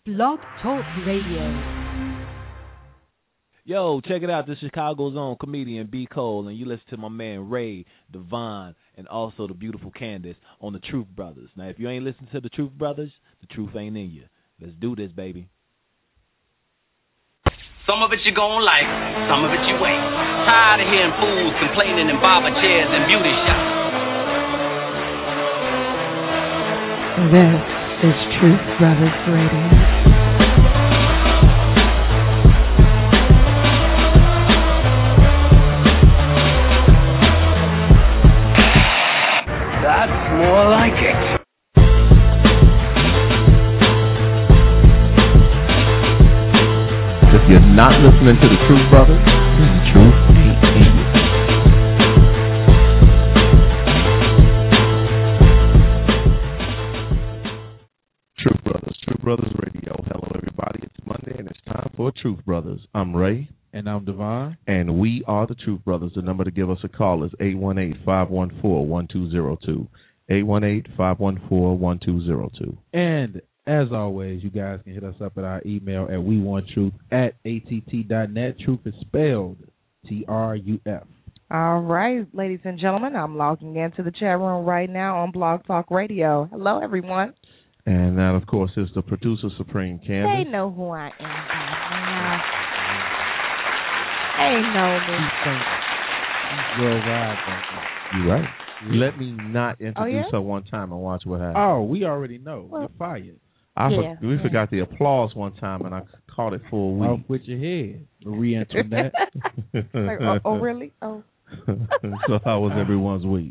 Blog Talk Radio. Yo, check it out. This is Chicago's own comedian B. Cole, and you listen to my man Ray, Devon, and also the beautiful Candace on the Truth Brothers. Now, if you ain't listening to the Truth Brothers, the truth ain't in you. Let's do this, baby. Some of it you gon' like, some of it you ain't. Tired of hearing fools complaining in barber chairs and beauty shops. This is Truth Brothers Radio. That's more like it. If you're not listening to the Truth Brothers, the truth ain't in you. Truth Brothers Radio. Hello, everybody. It's Monday, and it's time for Truth Brothers. I'm Ray. And I'm Devon. And we are the Truth Brothers. The number to give us a call is 818-514-1202. 818-514-1202. And as always, you guys can hit us up at our email at wewantruth@att.net. Truth is spelled TRUF. All right, ladies and gentlemen, I'm logging into the chat room right now on Blog Talk Radio. Hello, everyone. And that, of course, is the producer supreme, Candace. They know who I am. They know me. You're right. Let me not introduce her one time and watch what happens. Oh, we already know. Well, you're fired. We forgot the applause one time, and I caught it for a week. Off with your head, Marie Antoinette. Like, oh, really? Oh. So how was everyone's week?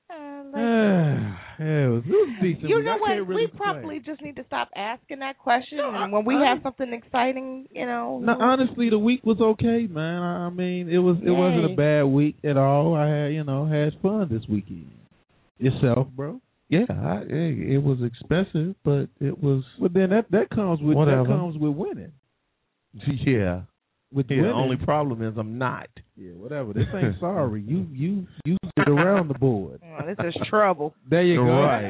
It was decent. You know what? We probably just need to stop asking that question, and when we have something exciting, you know. No, honestly, the week was okay, man. I mean, it wasn't a bad week at all. I had fun this weekend. Yourself, bro? Yeah, it was expensive, but it was. But then that comes with whatever. That comes with winning. Yeah. With the winning. only problem is I'm not. Yeah, whatever. This ain't sorry. You get around the board. Oh, this is trouble. There you go. Right.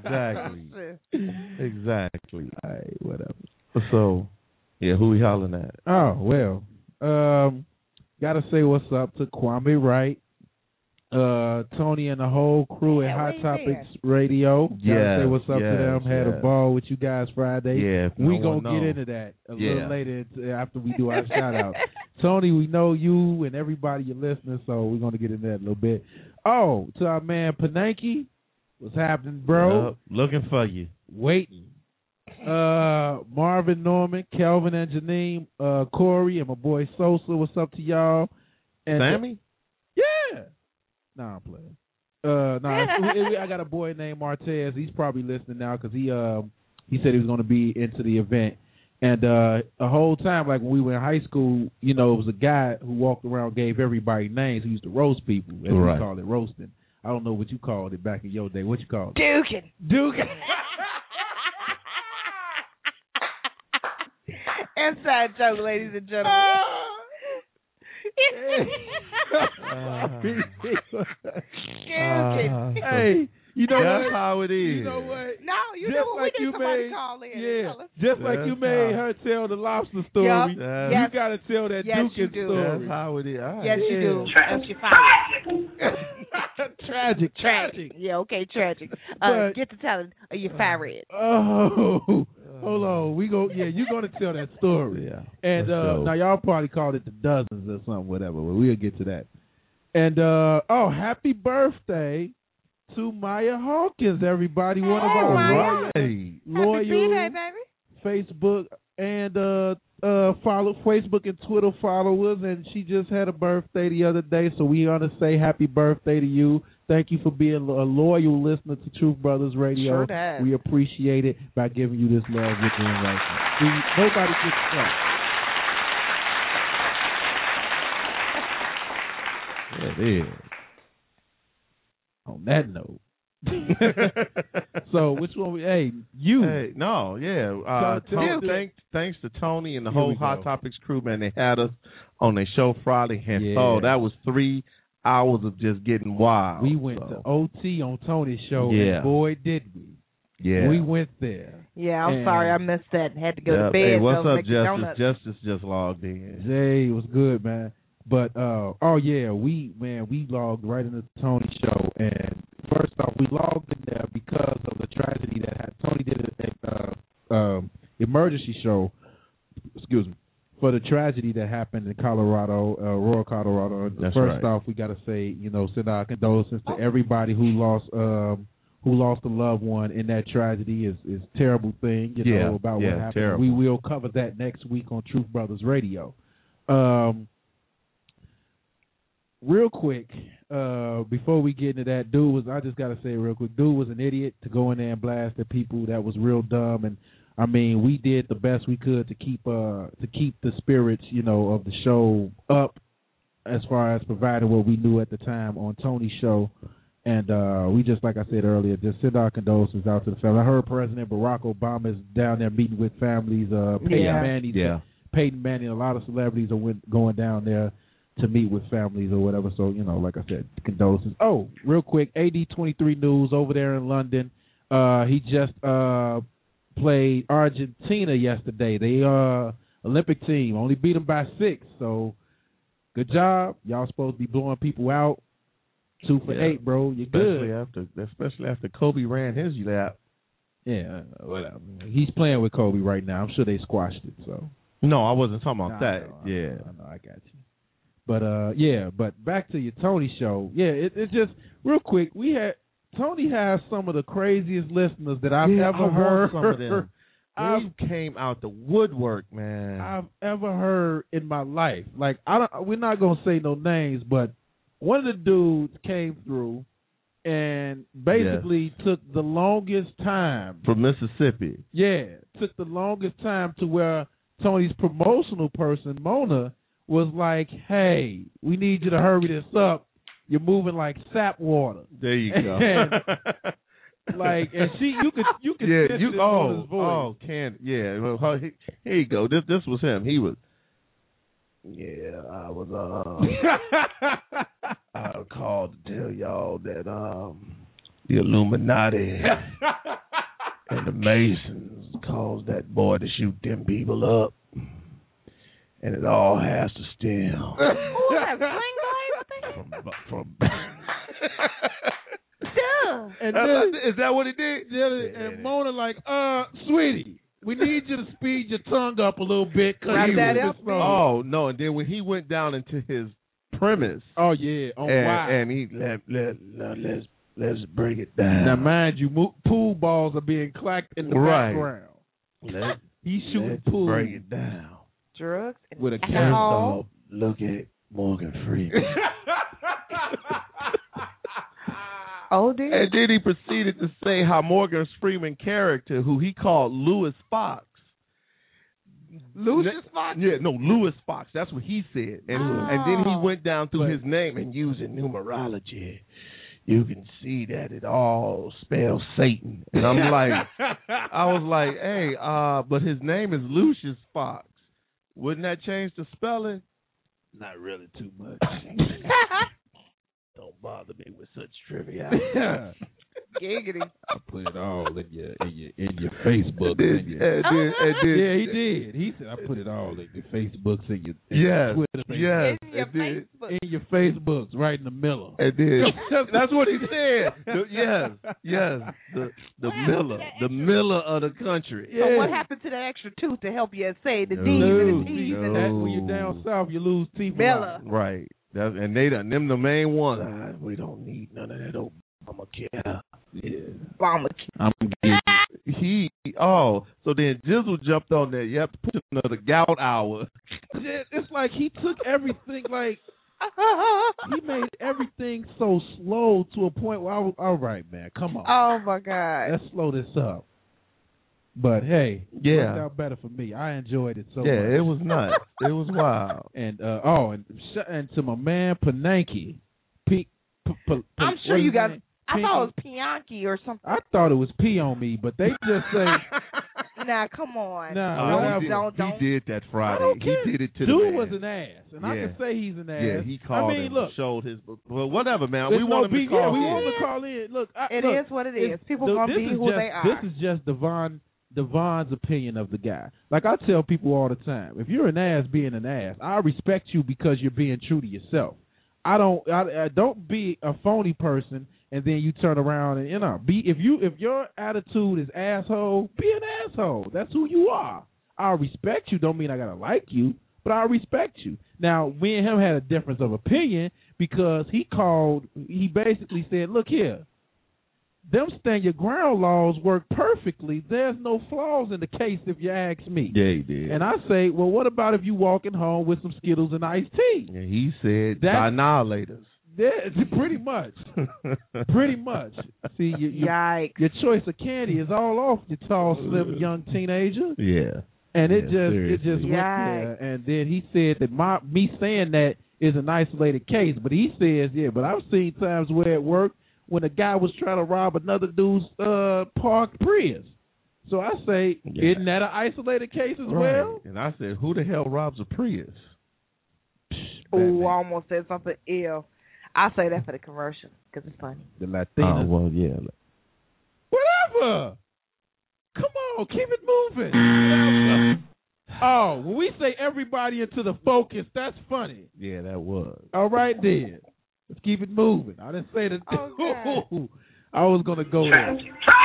Exactly. All right, whatever. So, yeah, who we hollering at? Oh well, gotta say what's up to Kwame Wright, Tony and the whole crew at Hot Topics Radio. Gotta say what's up to them. Had a ball with you guys Friday. Yeah, we gonna get into that a little later after we do our shout out. Tony, we know you and everybody you're listening, so we're gonna get into that a little bit. Oh, to our man Pananke, what's happening, bro? Looking for you. Waiting. Marvin, Norman, Kelvin, and Janine, Corey, and my boy Sosa. What's up to y'all? And Sammy? Yeah. Nah, I'm playing. I got a boy named Martez. He's probably listening now because he said he was going to be into the event. And the whole time, like when we were in high school, it was a guy who walked around, gave everybody names. He used to roast people, as we call it, roasting. I don't know what you called it back in your day. What you called it? Duking. Inside joke, ladies and gentlemen. Hey, you know that's what? how it is. You know what? No, you know what? We need somebody call in. Yeah, just like you made her tell the lobster story. Yep. You got to tell that Dukin story. That's how it is. Yes, you do. Tragic. Yeah, okay, tragic. Get to telling you fired. Oh, hold on. You're going to tell that story. Yeah. And now y'all probably called it the dozens or something, whatever. But we'll get to that. And happy birthday to Maya Hawkins, everybody. One of our loyal Facebook and follow Facebook and Twitter followers, and she just had a birthday the other day, so we want to say happy birthday to you. Thank you for being a loyal listener to Truth Brothers Radio. Sure does. We appreciate it by giving you this love you're doing right now. Nobody gets stuck. It is. On that note. So which one? Thanks to Tony and the whole Hot Topics crew, man. They had us on their show Friday, and that was 3 hours of just getting wild. We went to OT on Tony's show, and boy, did we. Yeah. We went there. Yeah, I'm sorry I missed that. Had to go to bed. Hey, what's so up, make the donuts. Justice just logged in. Jay, it was good, man. But we logged right into the Tony show, and first off, we logged in there because of the tragedy that happened. Tony did an emergency show. Excuse me. For the tragedy that happened in Colorado, Royal Colorado. That's first right. off, we got to say, send our condolences to everybody who lost a loved one in that tragedy. Is a terrible thing, about what happened. Terrible. We will cover that next week on Truth Brothers Radio. Real quick, before we get into that, I just got to say real quick, dude was an idiot to go in there and blast at people. That was real dumb, and I mean, we did the best we could to keep the spirits, of the show up as far as providing what we knew at the time on Tony's show. And we just, like I said earlier, just send our condolences out to the family. I heard President Barack Obama is down there meeting with families. Peyton Manning, a lot of celebrities are going down there to meet with families or whatever. So, like I said, condolences. Oh, real quick, AD23 News over there in London. He just played Argentina yesterday. They Olympic team only beat them by 6. So good job. Y'all supposed to be blowing people out. 2 for 8, bro. You're good. Especially after Kobe ran his lap. Yeah, whatever. He's playing with Kobe right now. I'm sure they squashed it. So no, I wasn't talking about that. I know, I got you. But but back to your Tony show. Yeah, it's just real quick. Tony has some of the craziest listeners that I've ever heard. Some of them. They came out the woodwork, man. I've ever heard in my life. Like we're not gonna say no names, but one of the dudes came through and basically took the longest time from Mississippi. Yeah, took the longest time to where Tony's promotional person, Mona, was like, "Hey, we need you to hurry this up. You're moving like sap water." There you go. And you could sense it in Mona's voice. Well, here you go. This was him. He was. Yeah, I was. I called to tell y'all that the Illuminati and the Masons caused that boy to shoot them people up, and it all has to stem. That sling blade? From And is that what he did? And Mona like, sweetie, we need you to speed your tongue up a little bit. Oh no! And then when he went down into his premise, and he let's break it down. Now mind you, pool balls are being clacked in the background. He's shooting pool. Break it down. Drugs with a alcohol. Look at Morgan Freeman. Oh, dear. And then he proceeded to say how Morgan Freeman character, who he called Louis Fox. Louis Fox? Yeah, no, Louis Fox. That's what he said. And then he went down through his name and using numerology. You can see that it all spells Satan. And I'm like, I was like, hey, but his name is Lucius Fox. Wouldn't that change the spelling? Not really too much. Don't bother me with such trivia. Giggity. I put it all in your Facebook. Yeah, he did. He said I put it all in your Facebooks and your Twitter. Yes, in your Facebooks, right in the middle. It did. That's what he said. Yes. The Miller of the country. So what happened to that extra tooth to help you say the D's and the T's? When you're down south, you lose teeth. Miller. Right. And they done them the main ones. We don't need none of that Obamacare. Yeah. Obamacare. So then Jizzle jumped on that. You have to put another gout hour. It's like he took everything he made everything so slow to a point where I was, all right, man, come on. Oh my God. Let's slow this up. But hey, it worked out better for me. I enjoyed it so much. Yeah, it was nuts. It was wild. And and to my man Pananki. I'm sure you got. I thought it was Pianki or something. I thought it was P on me, but they just say Now, come on. No, he did that Friday. I don't care. He did it to Dude the man. was an ass, and I can say he's an ass. Yeah, he called him, look, showed his. Well, whatever, man. We want him to call in. We want him to call in. Look, it is what it is. People gonna be who they are. This is just Devon's opinion of the guy. Like I tell people all the time, if you're an ass being an ass, I respect you because you're being true to yourself. I don't be a phony person and then you turn around and if your attitude is asshole, be an asshole. That's who you are. I respect you. Don't mean I gotta like you, but I respect you. Now, me and him had a difference of opinion because he basically said, look here, them stand your ground laws work perfectly. There's no flaws in the case if you ask me. Yeah, he did. And I say, well, what about if you walking home with some Skittles and iced tea? Yeah, he said annihilators. Yeah, pretty much. Pretty much. See, Yikes. Your choice of candy is all off, you tall, slim, young teenager. Yeah. And it just went there. And then he said that me saying that is an isolated case. But he says, but I've seen times where it worked when a guy was trying to rob another dude's parked Prius. So I say, isn't that an isolated case as well? And I said, who the hell robs a Prius? Oh, I almost said something ill. I'll say that for the commercial because it's funny. The Latina. Oh, well, yeah. Whatever. Come on, keep it moving. Oh, when we say everybody into the focus, that's funny. Yeah, that was. All right, then. Let's keep it moving. I didn't say that. Okay. I was going to go there.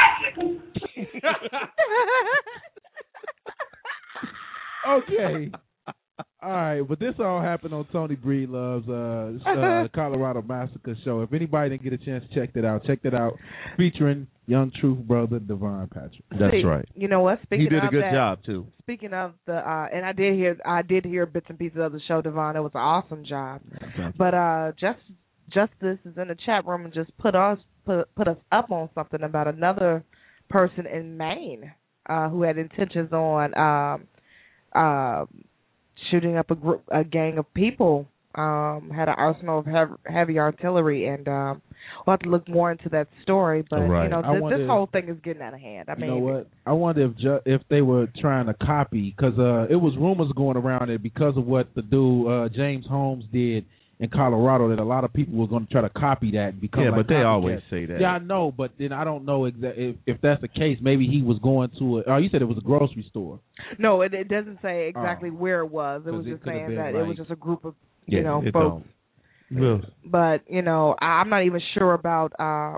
Okay. All right, but this all happened on Tony Breedlove's Colorado Massacre show. If anybody didn't get a chance to check that out, featuring young truth brother Devon Patrick. That's right. You know what? He did a good job too. Speaking of the, and I did hear bits and pieces of the show, Devon. It was an awesome job. But Justice is in the chat room and just put us up on something about another person in Maine who had intentions on shooting up a gang of people, had an arsenal of heavy artillery, and we'll have to look more into that story. But this whole thing is getting out of hand. I mean, you know what? I wonder if they were trying to copy, because it was rumors going around there because of what the dude James Holmes did in Colorado, that a lot of people were going to try to copy that and become but they always say that. Yeah, I know, but then I don't know if that's the case. Maybe he was going to you said it was a grocery store. No, it doesn't say exactly where it was. It was just saying that it was just a group of folks. But I'm not even sure about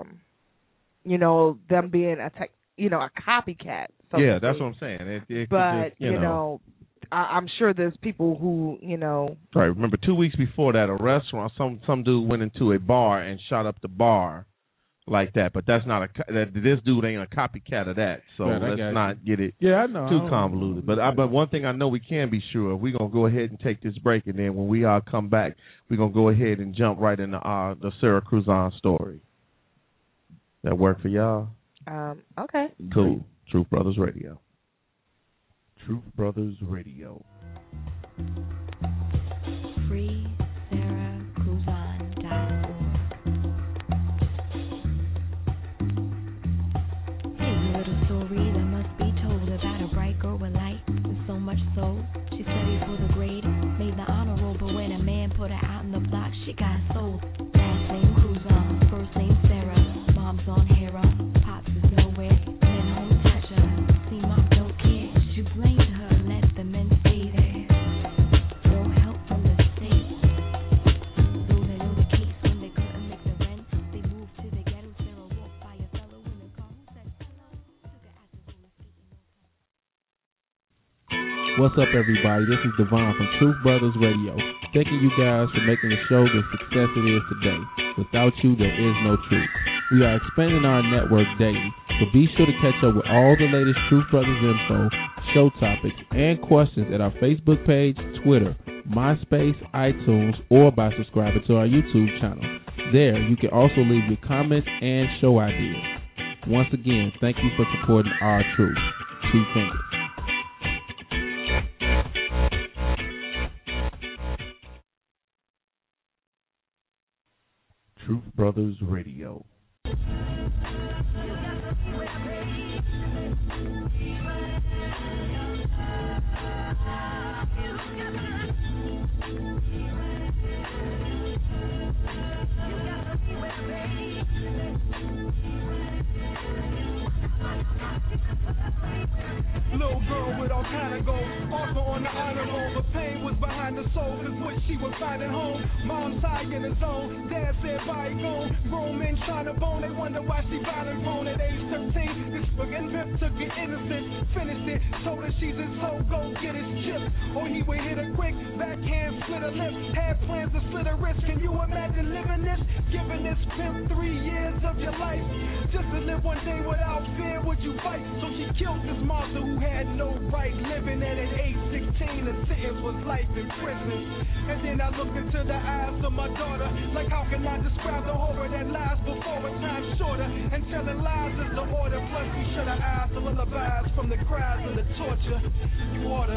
them being a copycat. So that's what I'm saying. I'm sure there's people who, Right. Remember, 2 weeks before that, a restaurant, some dude went into a bar and shot up the bar like that. But that's not this dude ain't a copycat of that. So let's not get it too convoluted. But one thing I know we can be sure of, we're going to go ahead and take this break. And then when we all come back, we're going to go ahead and jump right into the Sarah Cruzan story. That work for y'all? Okay. Cool. Truth Brothers Radio. Truth Brothers Radio. FreeSarahCruzan.org. Here's a little story that must be told about a bright girl with light and so much soul. She studied for the grade, made the honor roll, but when a man put her out in the block, she got sold. Last name Cruzan, first name Sarah, mom's on Hera, pops is nowhere, men home touch her. See, mom don't care, she blamed her, let the men stay there. No help from the state. Though they know the case, when they couldn't make the rent, they moved to the ghetto. Sarah walked by a fellow in the car who said hello. Took her out to go and skate in no time. What's up, everybody? This is Devon from Truth Brothers Radio. Thanking you guys for making the show the success it is today. Without you, there is no truth. We are expanding our network daily, so be sure to catch up with all the latest Truth Brothers info, show topics, and questions at our Facebook page, Twitter, MySpace, iTunes, or by subscribing to our YouTube channel. There, you can also leave your comments and show ideas. Once again, thank you for supporting our truth. Two fingers. Truth Brothers Radio. on the honor roll, but pain was behind the soul, cause what she was finding home. Mom's high in the zone, dad said bygone. Grown men trying to bone, they wonder why she violent grown at age 13. This fucking pimp took it innocent, finished it, told her she's his soul, go get his chip. Or he would hit her quick, backhand, split her lip, had plans to slit her wrist. Can you imagine living this? Giving this pimp 3 years of your life, just to live one day without fear, would you fight? So she killed this monster who had no right living, and at age 16 the sentence was life in prison. And then I looked into the eyes of my daughter, like how can I describe the horror that lies before a time shorter, and telling lies is the order, plus we shut our eyes to lullabies from the cries and the torture. Water.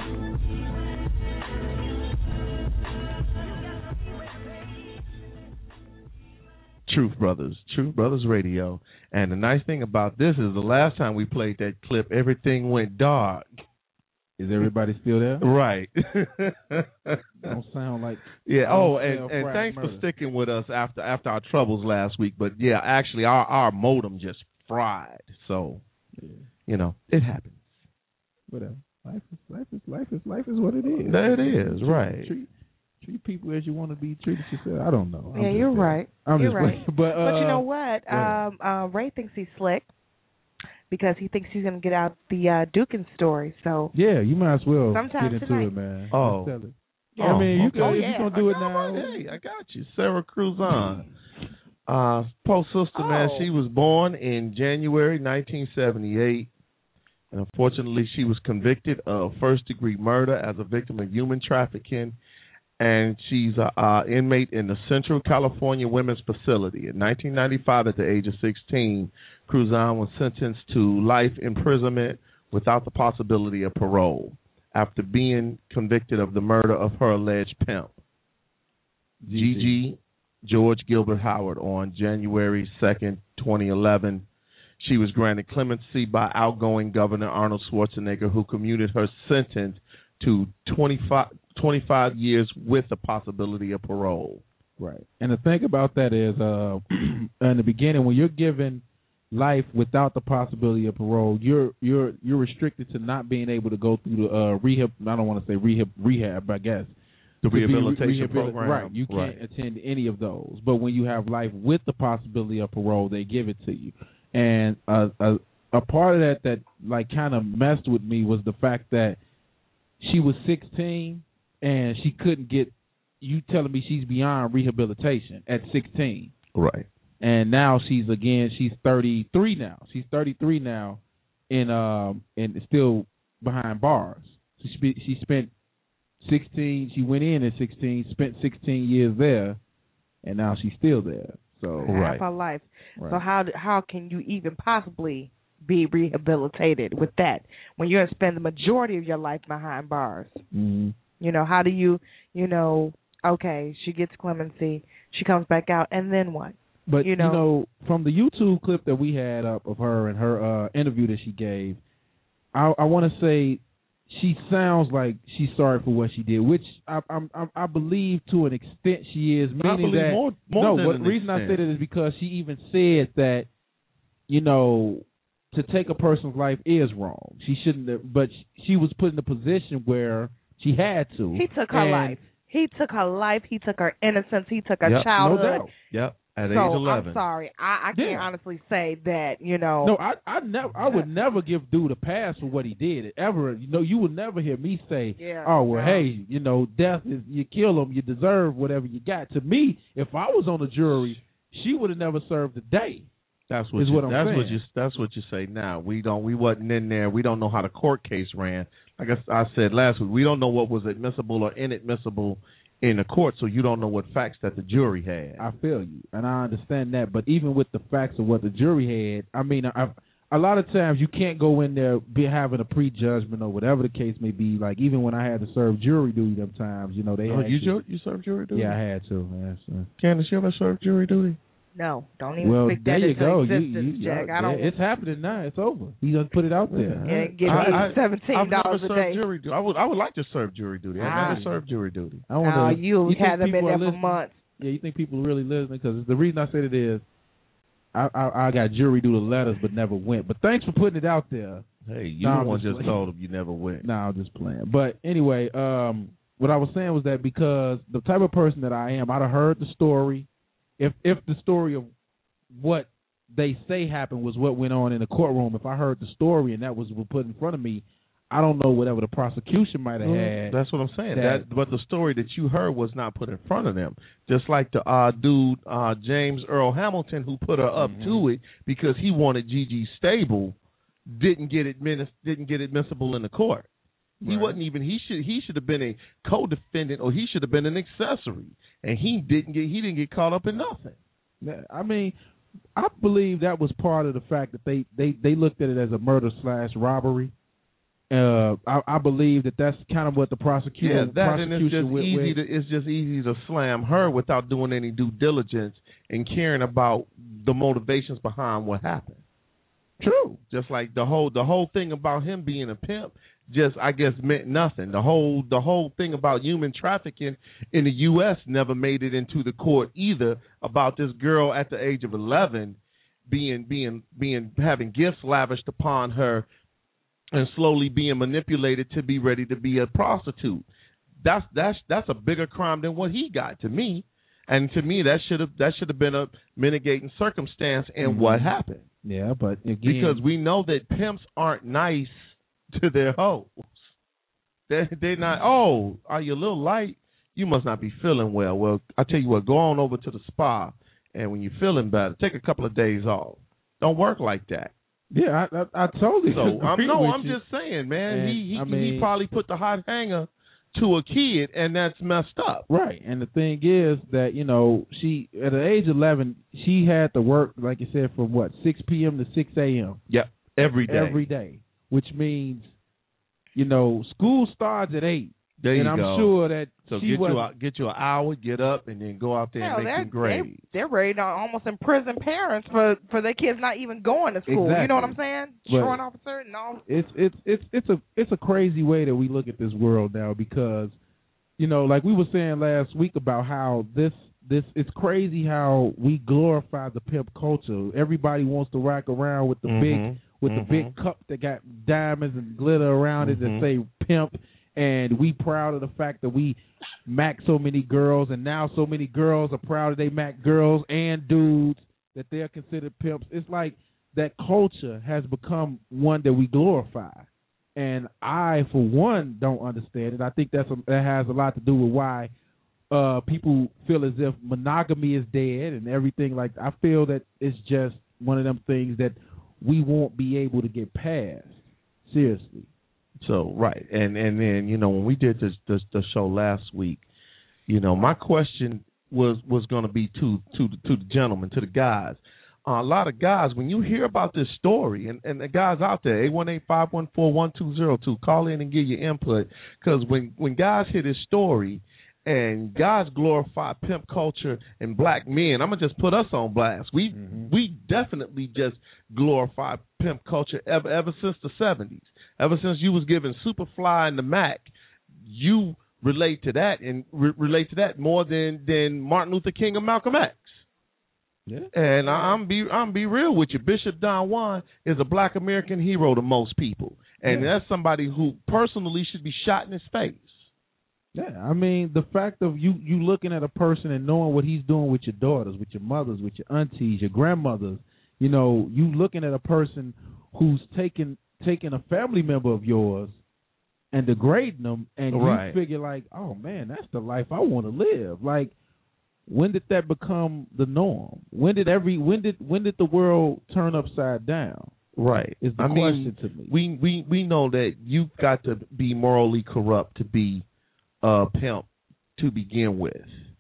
Truth Brothers Radio. And the nice thing about this is the last time we played that clip, everything went dark. Is everybody still there? Right. Don't sound like... Yeah, and thanks for sticking with us after our troubles last week. But, yeah, actually, our modem just fried. So, you know, it happens. Whatever. Life is what it is. That it is, right. Treat people as you want to be treated yourself. I don't know. Yeah, you're right. You're right. But you know what? Ray thinks he's slick because he thinks he's going to get out the Dukin story. So yeah, you might as well sometime get into tonight. it, man. Oh. Yeah. I mean, you can, if you're going to do it now. Hey, I got you. Sarah Cruzan. Post sister, man, she was born in January 1978. And unfortunately, she was convicted of first-degree murder as a victim of human trafficking. And she's an inmate in the Central California Women's Facility. In 1995, at the age of 16, Cruzan was sentenced to life imprisonment without the possibility of parole after being convicted of the murder of her alleged pimp, Gigi George Gilbert Howard, on January 2nd, 2011. She was granted clemency by outgoing Governor Arnold Schwarzenegger, who commuted her sentence to 25 years with the possibility of parole. Right. And the thing about that is, in the beginning, when you're given life without the possibility of parole, you're restricted to not being able to go through the rehab. I don't want to say rehab, I guess. The rehabilitation program. Right. You can't attend any of those. But when you have life with the possibility of parole, they give it to you. And a part of that like kind of messed with me was the fact that she was 16 and she couldn't get, you telling me she's beyond rehabilitation at 16. Right. And now she's 33 now. She's 33 now and still behind bars. She spent 16, she went in at 16, spent 16 years there, and now she's still there. So half her life. Right. So how can you even possibly be rehabilitated with that when you're going to spend the majority of your life behind bars? Mm-hmm. You know, how do you okay, she gets clemency, she comes back out, and then what? But, you know, from the YouTube clip that we had up of her and her interview that she gave, I want to say she sounds like she's sorry for what she did, which I believe to an extent she is. Meaning that the reason I say that is because she even said that, you know, to take a person's life is wrong. She shouldn't have, but she was put in a position where she had to. He took her life. He took her life. He took her innocence. He took her childhood. No doubt. Yep. At age 11. I'm sorry. I can't honestly say that, you know. No, I would never give dude a pass for what he did. Ever. You know, you would never hear me say, hey, you know, death is, you kill him, you deserve whatever you got. To me, if I was on the jury, she would have never served a day. That's what you say now. We wasn't in there. We don't know how the court case ran. Like I said last week, we don't know what was admissible or inadmissible in the court, so you don't know what facts that the jury had. I feel you, and I understand that. But even with the facts of what the jury had, I mean, a lot of times you can't go in there having a prejudgment or whatever the case may be. Like even when I had to serve jury duty, them times, you know, they. Oh, you served jury duty? Yeah, I had to. Yes, Candace, you ever served jury duty? No, don't even speak that into existence, Jack. I don't. It's happening now. It's over. He just put it out there. Yeah, give me $17 a day. Jury duty. I would like to serve jury duty. I've never served jury duty. You had them in there for months. Yeah, you think people are really listening? Because the reason I said it is, I got jury duty letters but never went. But thanks for putting it out there. Hey, you the one just told him you never went. No, I'm just playing. But anyway, what I was saying was that because the type of person that I am, I'd have heard the story. If the story of what they say happened was what went on in the courtroom, if I heard the story and that was put in front of me, I don't know whatever the prosecution might have had. That's what I'm saying. But the story that you heard was not put in front of them. Just like the dude, James Earl Hamilton, who put her up to it because he wanted Gigi stable, didn't get admissible in the court. He wasn't even. He should have been a co-defendant, or he should have been an accessory, and he didn't get caught up in nothing. I mean, I believe that was part of the fact that they looked at it as a murder/robbery. I believe that's kind of what the prosecution. It's just easy to slam her without doing any due diligence and caring about the motivations behind what happened. True. Just like the whole thing about him being a pimp, just I guess meant nothing. The whole thing about human trafficking in the U.S. never made it into the court either. About this girl at the age of 11 having gifts lavished upon her and slowly being manipulated to be ready to be a prostitute. That's a bigger crime than what he got to me. And to me, that should have been a mitigating circumstance in what happened. Yeah, but again, because we know that pimps aren't nice to their hoes. They're not. Oh, are you a little light? You must not be feeling well. Well, I tell you what, go on over to the spa, and when you're feeling better, take a couple of days off. Don't work like that. Yeah, I totally. So I'm just saying, man. He probably put the hot hanger to a kid, and that's messed up. Right, and the thing is that, she, at the age of 11, she had to work, like you said, from 6 p.m. to 6 a.m. Yep, every day. Every day, which means, school starts at 8. There you go. And I'm sure that get you an hour, get up, and then go out there and make some grades. They're ready to almost imprison parents for their kids not even going to school. Exactly. You know what I'm saying? Truant officer and all. It's a crazy way that we look at this world now because, like we were saying last week about how this it's crazy how we glorify the pimp culture. Everybody wants to rock around with the big cup that got diamonds and glitter around it that say pimp. And we proud of the fact that we mac so many girls, and now so many girls are proud that they mac girls and dudes, that they're considered pimps. It's like that culture has become one that we glorify. And I, for one, don't understand it. I think that has a lot to do with why people feel as if monogamy is dead and everything like that. I feel that it's just one of them things that we won't be able to get past. Seriously. So right, and then when we did the show last week, my question was going to be to the gentlemen, to the guys. A lot of guys, when you hear about this story, and the guys out there, 818-514-1202, call in and give your input, because when guys hear this story and guys glorify pimp culture and black men, I'm gonna just put us on blast. We definitely just glorify pimp culture ever since the 70s. Ever since you was given Superfly and the Mac, you relate to that and relate to that more than Martin Luther King and Malcolm X. Yeah. And I'm be real with you. Bishop Don Juan is a black American hero to most people, and that's somebody who personally should be shot in his face. Yeah, I mean, the fact of you looking at a person and knowing what he's doing with your daughters, with your mothers, with your aunties, your grandmothers, you looking at a person who's taking a family member of yours and degrading them, and you figure like, oh man, that's the life I want to live. Like, when did that become the norm? When did the world turn upside down? Right. Is the question to me. We know that you've got to be morally corrupt to be a pimp to begin with.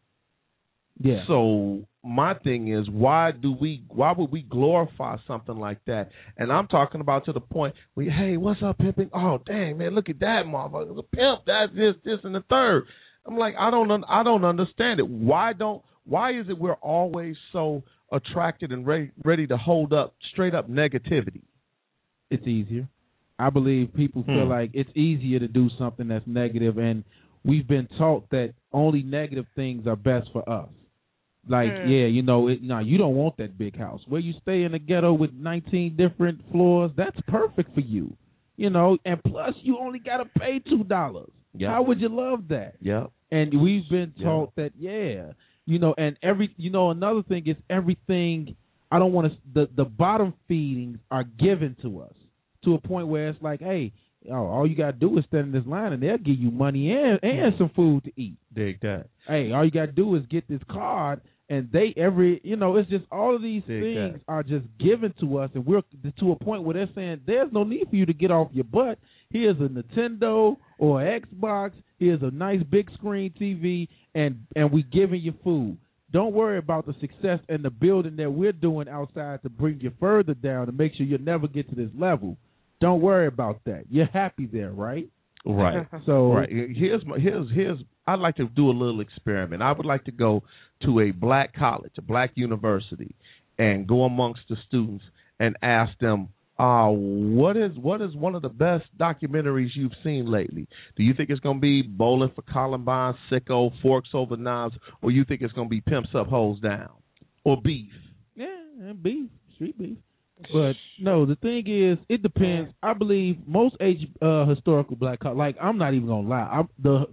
Yeah. So my thing is, why would we glorify something like that? And I'm talking about to the point where, hey, what's up, pimping? Oh, dang, man, look at that motherfucker. The pimp, that's this, and the third. I'm like, I don't understand it. Why is it we're always so attracted and ready to hold up straight up negativity? It's easier. I believe people feel like it's easier to do something that's negative, and we've been taught that only negative things are best for us. Like, you don't want that big house. Where you stay in the ghetto with 19 different floors, that's perfect for you. you know, and plus you only got to pay $2. Yep. How would you love that? Yep. And we've been taught that, you know, and another thing is everything. I don't want to. The bottom feedings are given to us to a point where it's like, hey, all you got to do is stand in this line, and they'll give you money and some food to eat. Dig that. Hey, all you got to do is get this card, and it's just all of these things are just given to us, and we're to a point where they're saying there's no need for you to get off your butt. Here's a Nintendo or an Xbox. Here's a nice big screen TV, and we giving you food. Don't worry about the success and the building that we're doing outside to bring you further down to make sure you'll never get to this level. Don't worry about that. You're happy there, right? Right. So right. Here's I'd like to do a little experiment. I would like to go to a black college, a black university, and go amongst the students and ask them, what is one of the best documentaries you've seen lately? Do you think it's going to be Bowling for Columbine, Sicko, Forks Over Knives, or you think it's going to be Pimps Up, Hoes Down, or Beef? Yeah, beef, street beef. But no, the thing is, it depends. I believe most historical black college, like I'm not even gonna lie, the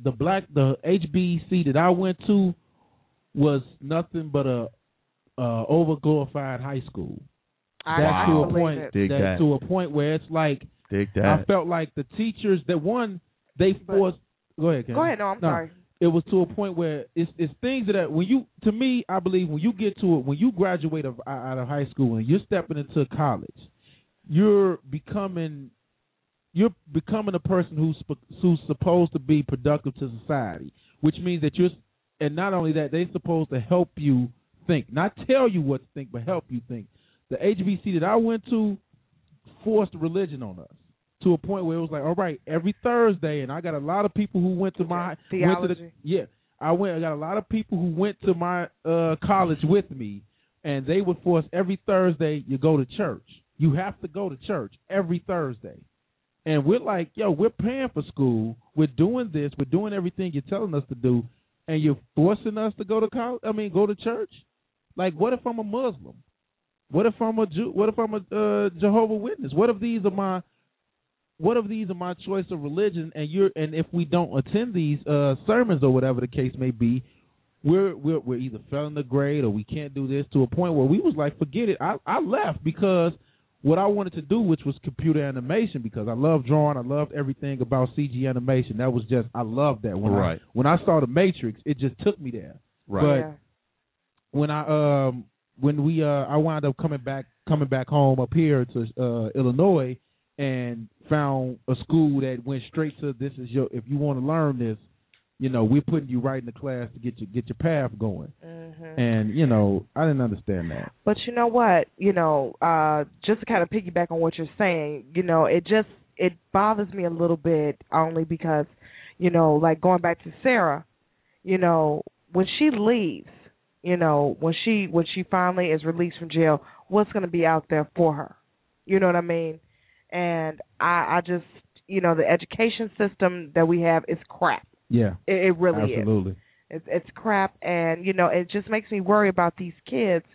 HBC that I went to was nothing but a overglorified high school. That's to a point where it's like I felt like the teachers they forced. Go ahead, Ken. Go ahead. No, I'm sorry. It was to a point where it's things that I believe when you get to it, when you graduate out of high school and you're stepping into college, you're becoming a person who's supposed to be productive to society, which means that and not only that, they're supposed to help you think, not tell you what to think, but help you think. The HBC that I went to forced religion on us to a point where it was like, all right, every Thursday, and I got a lot of people who went to my theology. I got a lot of people who went to my college with me, and they would force every Thursday you go to church. You have to go to church every Thursday. And we're like, we're paying for school. We're doing this. We're doing everything you're telling us to do, and you're forcing us to go to go to church? Like, what if I'm a Muslim? What if I'm a Jew? What if I'm a Jehovah's Witness? What if these are my choice of religion, and if we don't attend these sermons or whatever the case may be, we're either failing the grade or we can't do this, to a point where we was like, forget it. I left because what I wanted to do, which was computer animation, because I love drawing, I loved everything about CG animation. That was just, I loved that. When I saw The Matrix, it just took me there. Right. But when I wound up coming back home up here to Illinois, and found a school that went straight to if you want to learn this, we're putting you right in the class to get your path going. Mm-hmm. And I didn't understand that. But you know what? Just to kind of piggyback on what you're saying, it bothers me a little bit, only because, like going back to Sarah, when she leaves, when she finally is released from jail, what's going to be out there for her? You know what I mean? And I just, the education system that we have is crap. Yeah. It really absolutely is. It's crap. And, it just makes me worry about these kids,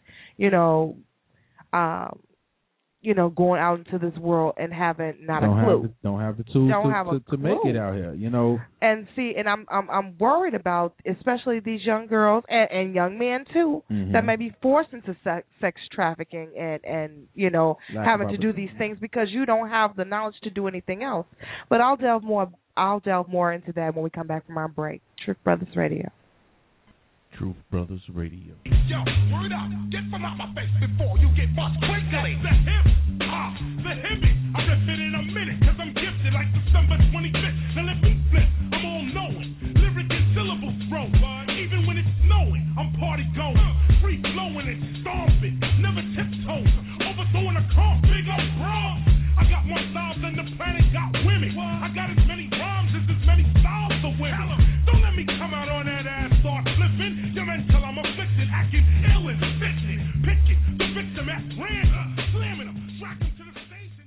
going out into this world and having not a clue. Don't have the tools to make it out here, And see, and I'm worried about, especially these young girls and young men too, mm-hmm. that may be forced into sex trafficking and having to do these things because you don't have the knowledge to do anything else. But I'll delve more into that when we come back from our break. Truth Brothers Radio. Truth Brothers Radio. Yo, word up. Get from out my face before you get bust quickly. The hippie. I've been fit in a minute, cause I'm gifted like December 25th. Now let me flip. I'm all knowing. Lyric and syllables throw. Even when it's snowing, I'm party going. Free flowing and stomping. Never tiptoes. Overthrowing a car. Big up bras. I got more styles than the planet got women. I got as many rhymes as many styles of women. Don't let me come out on that ass, start flipping. You're until I'm afflicted, acting ill and spitting. Picking the victim at random. Slamming them, tracking to the station.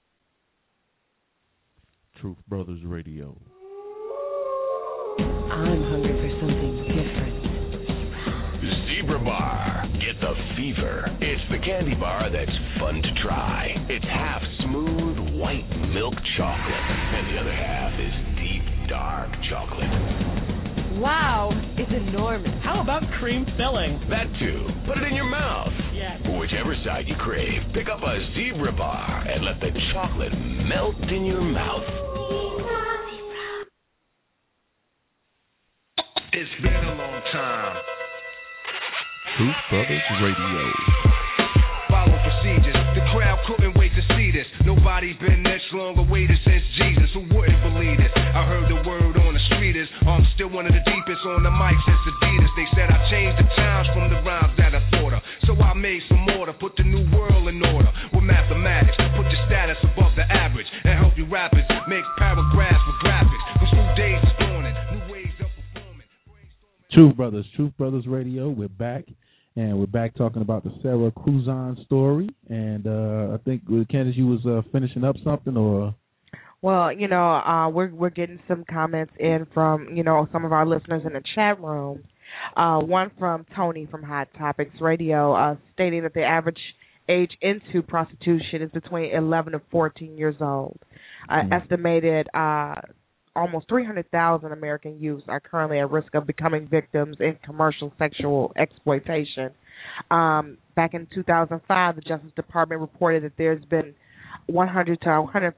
Truth Brothers Radio. I'm hungry for something different. Zebra Bar. Get the fever. It's the candy bar that's fun to try. It's half smooth, white milk chocolate, and the other half is deep, dark chocolate. Wow, it's enormous. How about cream filling? That too. Put it in your mouth. Yes. Whichever side you crave, pick up a Zebra Bar and let the chocolate melt in your mouth. It's been a long time. Truth Brothers Radio. Follow procedures. The crowd couldn't wait to see this. Nobody's been this long awaited since Jesus. Who wouldn't believe it? I heard the word on the street is I'm still one of the deepest on the mic since Adidas. They said I changed the times from the rhymes that I thought of. So I made some order, put the new world in order with mathematics. Put your status above the average and help you rappers make paragraphs with graphics. From school days is dawning, new ways of performing. Truth Brothers Radio. We're back. And we're back talking about the Sarah Cruzan story. And I think, Candace, you was finishing up something, or? Well, we're getting some comments in from, some of our listeners in the chat room. One from Tony from Hot Topics Radio, stating that the average age into prostitution is between 11 to 14 years old. Estimated almost 300,000 American youths are currently at risk of becoming victims in commercial sexual exploitation. Back in 2005, the Justice Department reported that there's been 100 to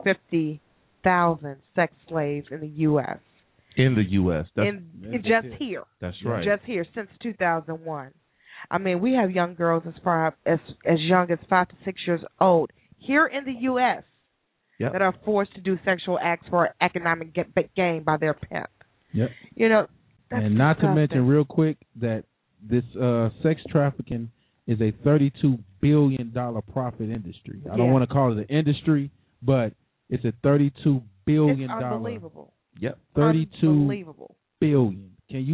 150,000 sex slaves in the U.S. In the U.S. Just here. That's right. Just here since 2001. I mean, we have young girls as young as 5 to 6 years old here in the U.S. Yep. that are forced to do sexual acts for economic gain by their pimp. Yep. That's and not disgusting. to mention, real quick, that this sex trafficking is a $32 billion profit industry. I don't want to call it an industry, but it's a $32 billion. It's unbelievable. Yep. $32 billion.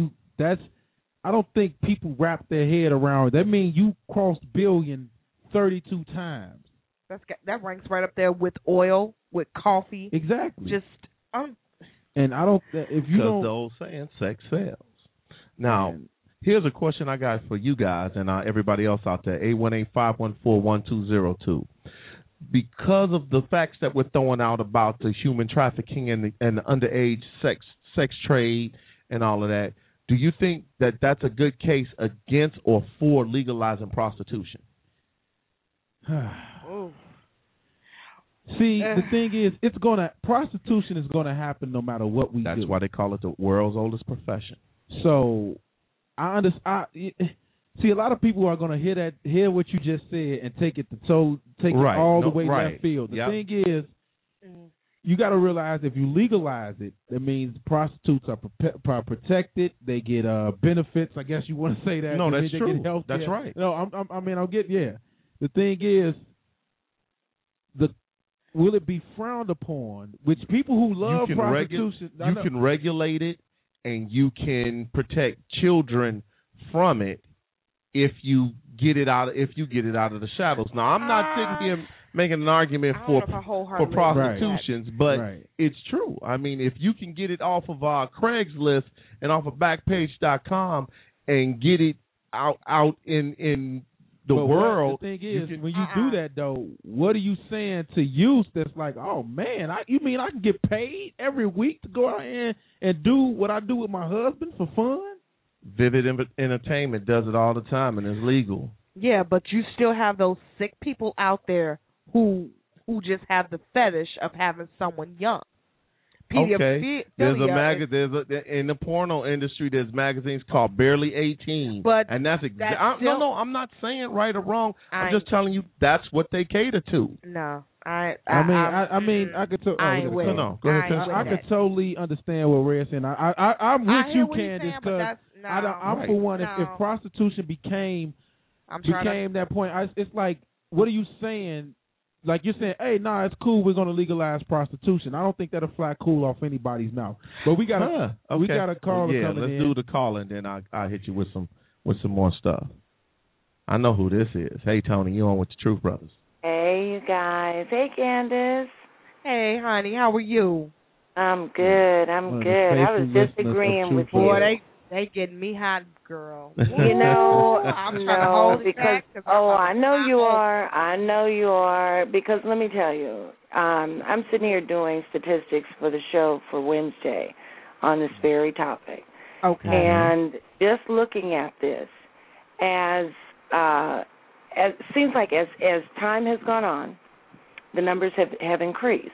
I don't think people wrap their head around it. That means you crossed billion 32 times. That ranks right up there with oil, with coffee. Exactly. And I don't. If you don't, the old saying, sex sells. Now, here's a question I got for you guys and everybody else out there. 818-514-1202. Because of the facts that we're throwing out about the human trafficking and the underage sex trade and all of that, do you think that that's a good case against or for legalizing prostitution? See, the thing is, prostitution is gonna happen no matter what we do. That's why they call it the world's oldest profession. So, see, a lot of people are gonna hear what you just said and take it all the way left field. The thing is, you got to realize if you legalize it, that means prostitutes are protected. They get benefits. I guess you want to say that. No, that's true. Get health care. That's right. No, I'll get. The thing is, will it be frowned upon? Which people who love prostitution, you can regulate it, and you can protect children from it if you get it out. If you get it out of the shadows. Now, I'm not sitting here making an argument for prostitutions, but it's true. I mean, if you can get it off of Craigslist and off of Backpage.com and get it out in the world. The thing is, when you do that, though, what are you saying to youth that's like, oh, man, you mean I can get paid every week to go out and do what I do with my husband for fun? Vivid Entertainment does it all the time, and it's legal. Yeah, but you still have those sick people out there who just have the fetish of having someone young. Okay. In the porno industry, there's magazines called Barely 18. And I'm not saying right or wrong. I'm just telling you that's what they cater to. No. I could go ahead. I could totally understand what Red's saying. I'm with you, Candace, because I'm for one. If prostitution became that point, it's like, what are you saying? Like you're saying, hey, it's cool. We're going to legalize prostitution. I don't think that'll fly cool off anybody's mouth. But we got a caller coming in. Let's do the call, and then I'll hit you with some more stuff. I know who this is. Hey, Tony, you on with the Truth Brothers? Hey, you guys. Hey, Candace. Hey, honey. How are you? I'm good. I was just agreeing with you. Boy, They getting me hot, girl. You know, I'm trying to no, hold it because back 'cause I know you are. I know you are. Because let me tell you, I'm sitting here doing statistics for the show for Wednesday on this very topic. Okay. And just looking at this, as seems like as time has gone on, the numbers have increased.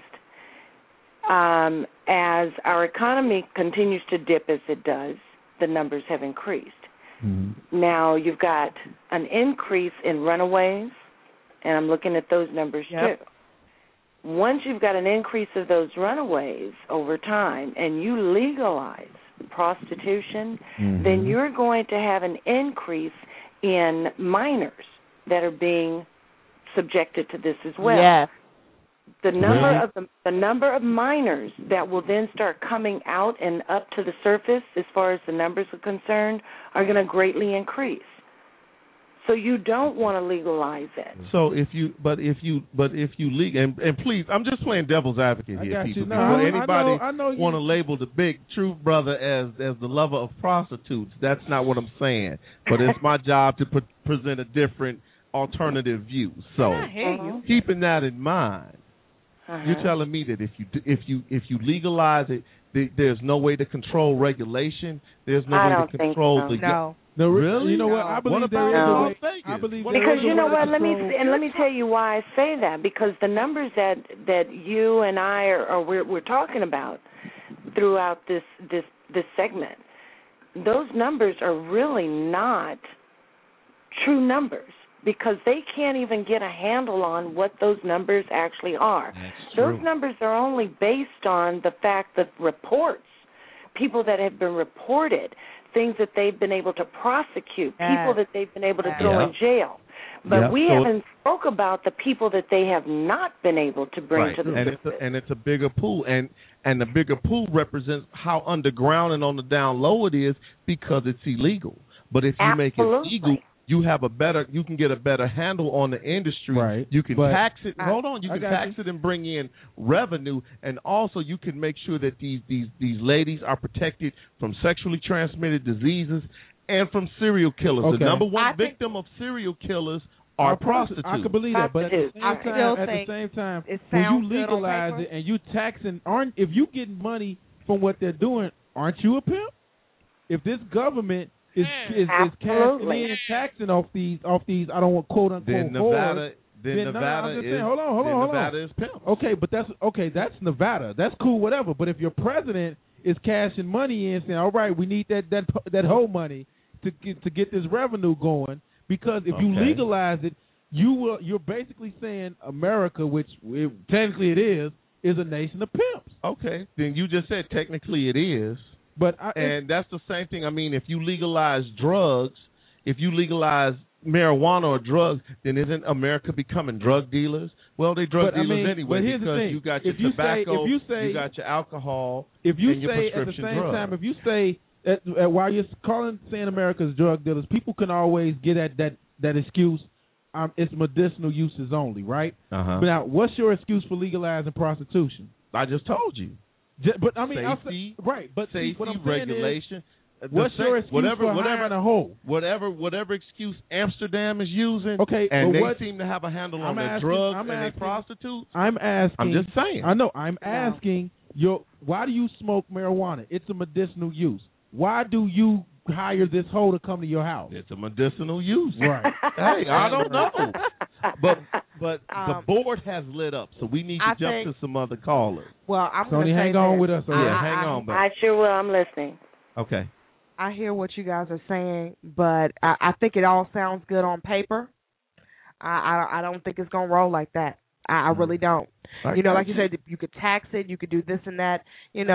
As our economy continues to dip as it does, the numbers have increased. Mm-hmm. Now you've got an increase in runaways, and I'm looking at those numbers too. Once you've got an increase of those runaways over time and you legalize prostitution, then you're going to have an increase in minors that are being subjected to this as well. Yes. The number of minors that will then start coming out and up to the surface, as far as the numbers are concerned, are going to greatly increase. So you don't want to legalize it. So if you legal, and please, I'm just playing devil's advocate here, people. Before anybody want to label the big Truth Brother as the lover of prostitutes, that's not what I'm saying. But it's my job to present a different alternative view. So keeping that in mind. You're telling me that if you legalize it, there's no way to control regulation. There's no way to control the. No, really? You know what? I believe there is a way. I believe because you know what? Let me tell you why I say that. Because the numbers that you and I we're talking about throughout this segment, those numbers are really not true numbers. Because they can't even get a handle on what those numbers actually are. Those numbers are only based on the fact that reports, people that have been reported, things that they've been able to prosecute, people that they've been able to throw in jail. But we haven't spoke about the people that they have not been able to bring to the surface. And it's a bigger pool. And the bigger pool represents how underground and on the down low it is because it's illegal. But if you make it legal, you can get a better handle on the industry. Right. You can tax it. You can tax it and bring in revenue, and also you can make sure that these ladies are protected from sexually transmitted diseases and from serial killers. Okay. The number one victim of serial killers are prostitutes. I can believe that, but at the same time, when you legalize it and you taxing, if you getting money from what they're doing, aren't you a pimp? If this government is cashing in and taxing off these I don't want quote unquote Nevada is pimp. Okay, but that's Nevada. That's cool, whatever. But if your president is cashing money in, saying, all right, we need that whole money to get this revenue going, because if you legalize it, you're basically saying America, which technically it is a nation of pimps. Okay, then you just said technically it is. And that's the same thing. I mean, if you legalize drugs, if you legalize marijuana or drugs, then isn't America becoming drug dealers? Well, they drug dealers anyway, because you got your tobacco, you got your alcohol, and your prescription drugs. Time, if you say while you're saying America's drug dealers, people can always get at that excuse. It's medicinal uses only, right? But now, what's your excuse for legalizing prostitution? I just told you. But I mean, safety, right? But safety, what I'm regulation. What's your excuse for hiring a hoe? Whatever excuse Amsterdam is using, and they seem to have a handle on their drugs and their prostitutes. I'm just saying. I know. I'm asking why do you smoke marijuana? It's a medicinal use. Why do you hire this hoe to come to your house? It's a medicinal use. Right. Hey, I don't know. But the board has lit up, so we need to jump to some other callers. Well, I'm going to hang on with us. Hang on. Babe. I sure will. I'm listening. Okay. I hear what you guys are saying, but I think it all sounds good on paper. I don't think it's going to roll like that. I really don't. Like you said, you could tax it, you could do this and that.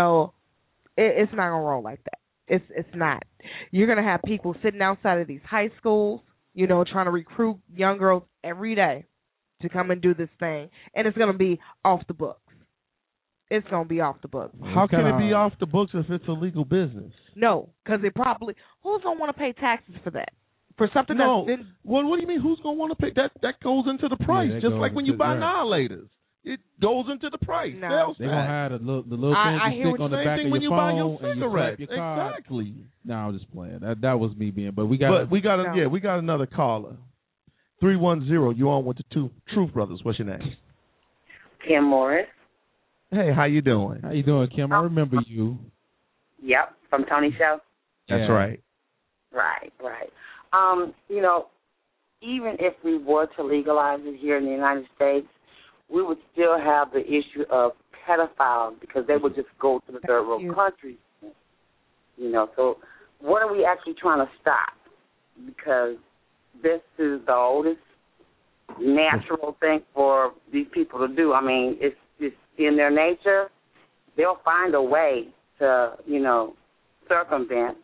It's not going to roll like that. It's not. You're going to have people sitting outside of these high schools, trying to recruit young girls every day to come and do this thing, and it's going to be off the books. It's going to be off the books. How can it be off the books if it's a legal business? No, because who's going to want to pay taxes for that? For something that's been... What do you mean who's going to want to pay? That goes into the price, just like when you buy annihilators. it goes into the price. No. Sales They're gonna tax. have the little I thing hear you what stick on the Same back thing of when your you buy phone your and you cigarettes. swipe your card. Exactly. No, I'm just playing. That was me being. But we got. We got another caller. 310. You on with the Truth Brothers? What's your name? Kim Morris. Hey, how you doing? How you doing, Kim? I remember you. Yep, from Tony's show. That's right. Right. You know, even if we were to legalize it here in the United States, we would still have the issue of pedophiles because they would just go to the third world countries. You know, so what are we actually trying to stop? Because this is the oldest natural thing for these people to do. I mean, it's in their nature. They'll find a way to, you know, circumvent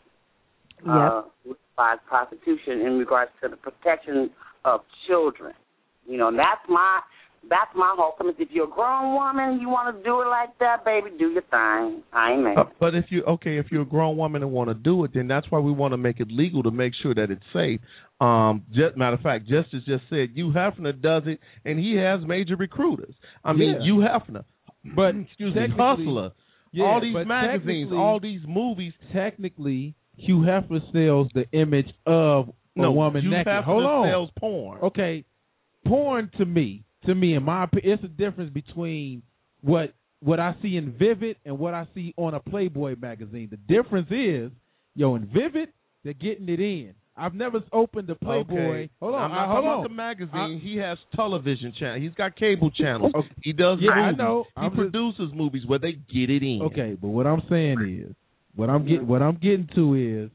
prostitution in regards to the protection of children. You know, that's my whole premise. If you're a grown woman, you want to do it like that, baby, do your thing. I ain't mad. But if you're a grown woman and want to do it, then that's why we want to make it legal to make sure that it's safe. Matter of fact, Justice just said Hugh Hefner does it, and he has major recruiters. I mean, Hugh Hefner, but Hustler, all these magazines, all these movies. Technically, Hugh Hefner sells the image of a woman Hugh naked. Hefner Hold on. sells porn. Okay, porn to me, in my opinion, it's a difference between what I see in Vivid and what I see on a Playboy magazine. The difference is, in Vivid, they're getting it in. I've never opened the Playboy. Okay. Hold on. I'm not talking about the magazine. He has television channels. He's got cable channels. Okay. He does movies. I know. He produces movies where they get it in. Okay, but what I'm saying is, what I'm getting to is,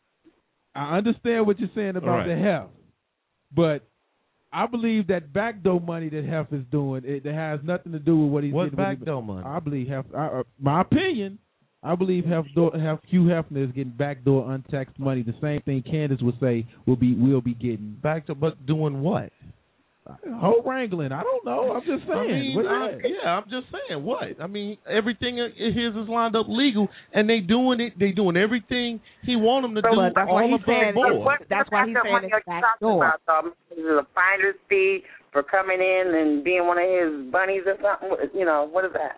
I understand what you're saying about the Hef, but I believe that backdoor money that Hef is doing, it has nothing to do with what he's doing. What backdoor money? I believe Hef. My opinion. I believe Hugh Hefner is getting backdoor untaxed money. The same thing Candace would say we'll be getting backdoor, but doing what? Whole wrangling. I don't know. I'm just saying. I'm just saying. What? I mean, everything of his is lined up legal, and they doing it. They doing everything he want them to do. That's why he's saying. That's why he's saying it's backdoor. Is it a finder's fee for coming in and being one of his bunnies or something? You know, what is that?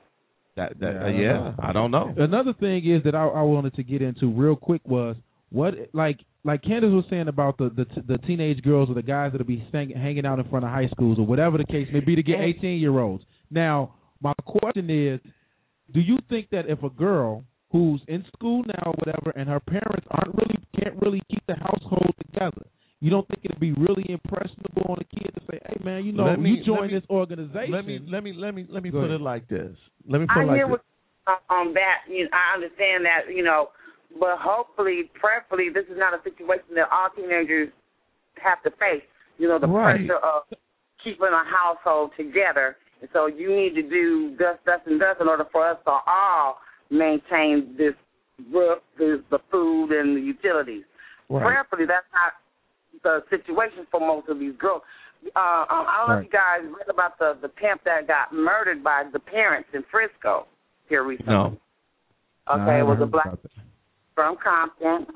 I don't know. Another thing is that I wanted to get into real quick was what like Candace was saying about the teenage girls or the guys that'll be hanging out in front of high schools or whatever the case may be to get 18-year-olds. Now, my question is, do you think that if a girl who's in school now or whatever and her parents can't really keep the household together, you don't think it'd be really impressionable on a kid to say, "Hey, man, you join this organization"? Let me put it like this. I hear what on that. I understand that, but hopefully, prayerfully, this is not a situation that all teenagers have to face. The pressure of keeping a household together, and so you need to do thus, and thus in order for us to all maintain this roof, the food, and the utilities. Right. Prayerfully, that's not the situation for most of these girls. I don't know if you guys read about the pimp that got murdered by the parents in Frisco here recently. No. Okay, it was a black from Compton,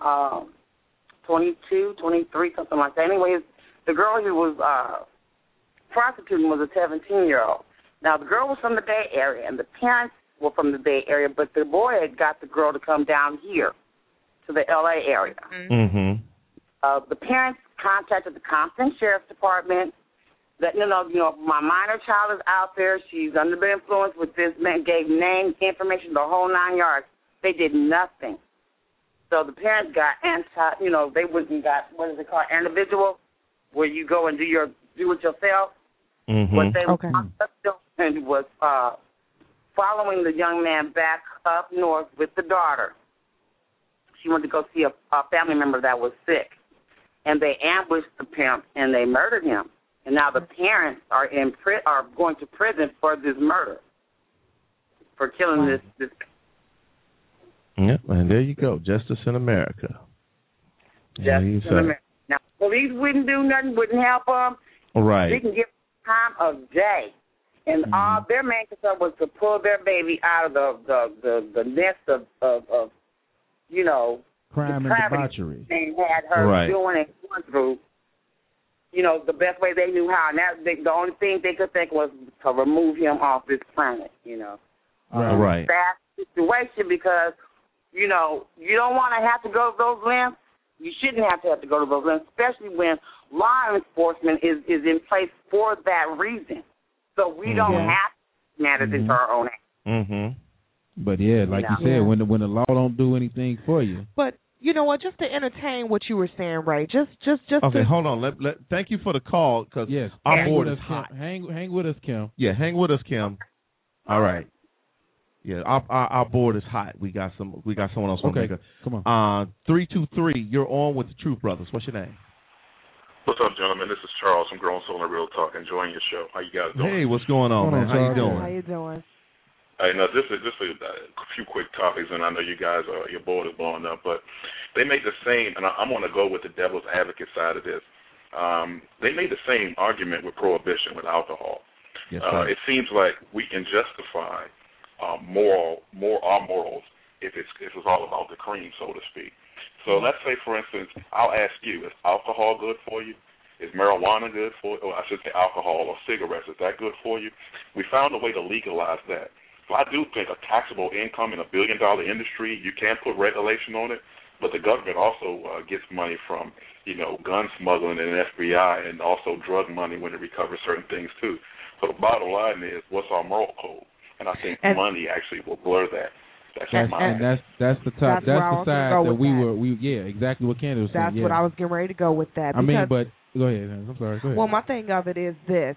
22, 23, something like that. Anyways, the girl he was prostituting was a 17-year-old. Now, the girl was from the Bay Area, and the parents were from the Bay Area, but the boy had got the girl to come down here to the L.A. area. Mm-hmm. The parents contacted the Compton Sheriff's Department that, my minor child is out there. She's under the influence with this man, gave name, information, the whole 9 yards. They did nothing. So the parents got they went and got, what is it called, individual, where you go and do it yourself. Mm-hmm. What they was following the young man back up north with the daughter. She went to go see a family member that was sick. And they ambushed the pimp, and they murdered him. And now the parents are going to prison for this murder, for killing this. Yep, and there you go, justice in America. Justice in America. Now, police wouldn't do nothing, wouldn't help them. Right. They can give time of day, and all their main concern was to pull their baby out of the nest of crime and debauchery. They had her doing and going through. the best way they knew how. And the only thing they could think was to remove him off this planet, Right. That situation because, you don't want to have to go to those lengths. You shouldn't have to go to those lengths, especially when law enforcement is in place for that reason. So we don't have to matter into our own hands. Mm-hmm. But, yeah, like you said, when the law don't do anything for you. But, you know what, just to entertain what you were saying, Ray, just okay, hold on. Thank you for the call because our board is hot. Hang with us, Kim. Yeah, hang with us, Kim. All right. Yeah, our board is hot. We got someone else. Okay, come on. 323. You're on with the Truth Brothers. What's your name? What's up, gentlemen? This is Charles from Grown Soul and Real Talk. Enjoying your show. How you guys doing? Hey, what's going on, man? How you doing? How you doing? I know this is just a few quick topics, and I know you guys your board is blowing up, but they made the same, and I'm going to go with the devil's advocate side of this. They made the same argument with prohibition with alcohol. Yes, it seems like we can justify our morals if it's all about the cream, so to speak. So let's say, for instance, I'll ask you: is alcohol good for you? Is marijuana good for you? Or I should say alcohol or cigarettes. Is that good for you? We found a way to legalize that. So I do think a taxable income in $1 billion industry, you can put regulation on it, but the government also gets money from, gun smuggling and FBI and also drug money when it recovers certain things too. So the bottom line is, what's our moral code? And I think money actually will blur that. That's the side that exactly what Candace was saying. That's what I was getting ready to go with that. But go ahead. I'm sorry. Go ahead. Well, my thing of it is this,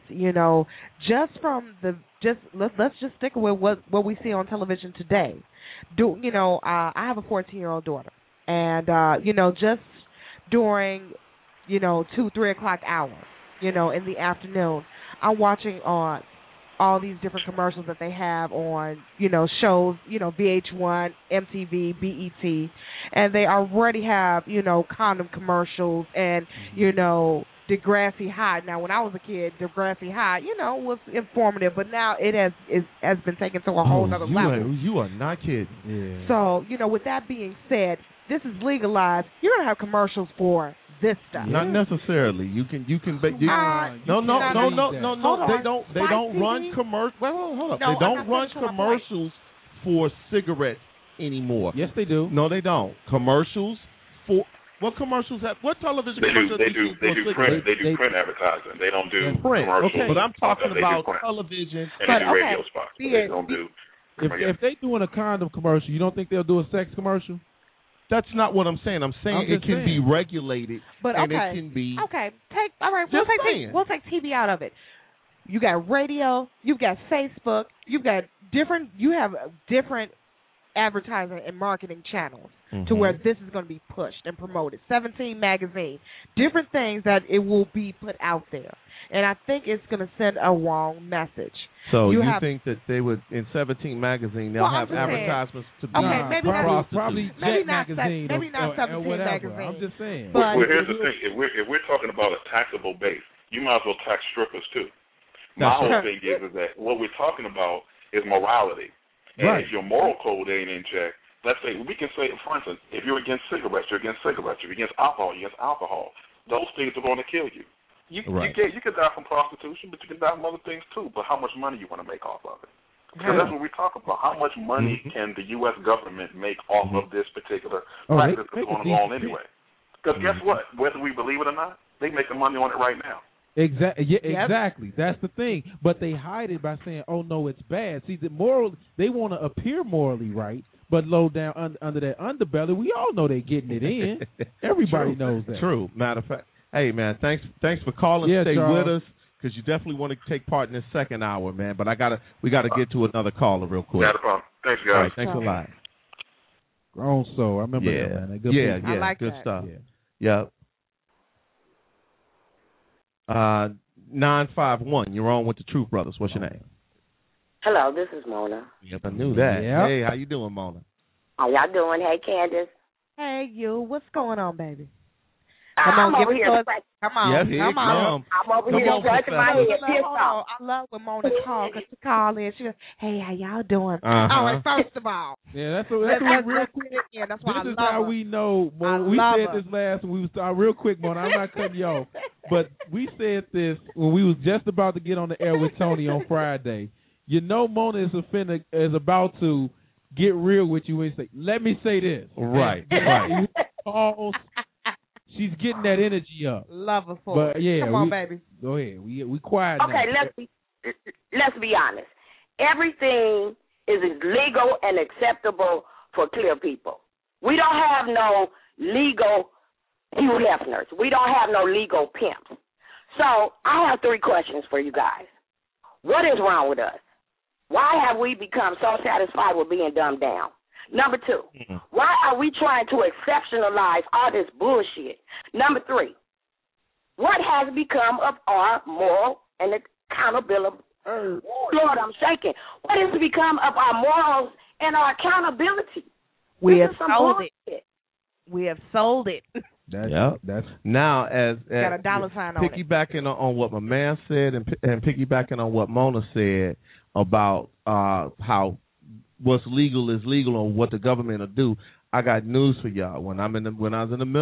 let's just stick with what we see on television today. I have a 14-year-old daughter, and just during 2-3 o'clock hours, in the afternoon, I'm watching on all these different commercials that they have on, shows, VH1, MTV, BET, and they already have, condom commercials and, Degrassi High. Now, when I was a kid, Degrassi High, was informative, but now it has been taken to a whole other level. You are not kidding. Yeah. So, with that being said, this is legalized. You're going to have commercials for this stuff. Not necessarily. You can. No. They don't run commercials. Well, hold up. No, they don't run commercials for cigarettes anymore. Yes, they do. No, they don't. Commercials for what commercials have? What television commercials? They do print. They do print advertising. They don't do print. commercials. Okay, but I'm talking about television and they do radio spots. They don't do. If they doing a condom commercial, you don't think they'll do a sex commercial? That's not what I'm saying. I'm saying it can be regulated, and it can be. Okay, we'll take TV out of it. You got radio, you've got Facebook, you have different advertising and marketing channels to where this is going to be pushed and promoted. 17 magazine, different things that it will be put out there, and I think it's going to send a wrong message. So you think that they would, in 17 magazine, they'll have advertisements to be probably Jet magazine maybe not 17 magazine. I'm just saying. But here's the thing: if we're talking about a taxable base, you might as well tax strippers too. My whole thing is that what we're talking about is morality, and if your moral code ain't in check, let's say we can say, for instance, if you're against cigarettes, you're against cigarettes. If you're against alcohol, you're against alcohol. Those things are going to kill you. You could die from prostitution, but you can die from other things too. But how much money you want to make off of it? Because that's what we talk about. How much money can the U.S. government make off of this particular practice that's going on anyway? Because guess what? Whether we believe it or not, they're making money on it right now. Exactly. Yeah, exactly. That's the thing. But they hide it by saying, "Oh no, it's bad." See, they want to appear morally right, but low down under that underbelly, we all know they're getting it in. Everybody knows that. True. Matter of fact. Hey, man, thanks for calling. Stay Charles. with us because you definitely want to take part in this second hour, man. But we got to get to another caller real quick. Not a problem. Thanks, guys. All right, thanks a lot. Grown Soul. I remember that, man. Good I like good that. stuff. Yeah. 951, you're on with the Truth Brothers. What's your name? Hello, this is Mona. Yep, I knew that. Yep. Hey, how you doing, Mona? How y'all doing? Hey, Candace. Hey, you. What's going on, baby? I'm over here. Come on. Yes, come on. I'm over here scratching my head. I love when Mona calls. Because she calls in. She goes, hey, how y'all doing? Uh-huh. All right, first of all. Yeah, that's real quick. Yeah, that's why this is how we know. Mona, we said this last, and we was real quick, Mona. I'm not cutting you off. But we said this when we was just about to get on the air with Tony on Friday. You know Mona is about to get real with you and say, let me say this. Right, right. She's getting that energy up. Love her for it. But yeah, come on, baby. Go ahead. We quiet okay, now. let's be honest. Everything is legal and acceptable for clear people. We don't have no legal Hugh Hefners. We don't have no legal pimps. So I have 3 questions for you guys. What is wrong with us? Why have we become so satisfied with being dumbed down? Number 2, why are we trying to exceptionalize all this bullshit? Number 3, what has become of our moral and accountability? Lord, I'm shaking. What has become of our morals and our accountability? We have sold it. We have sold it. That's now as got a dollar sign on it. Piggybacking on what my man said and piggybacking on what Mona said about how what's legal is legal and what the government will do. I got news for y'all. When I was in the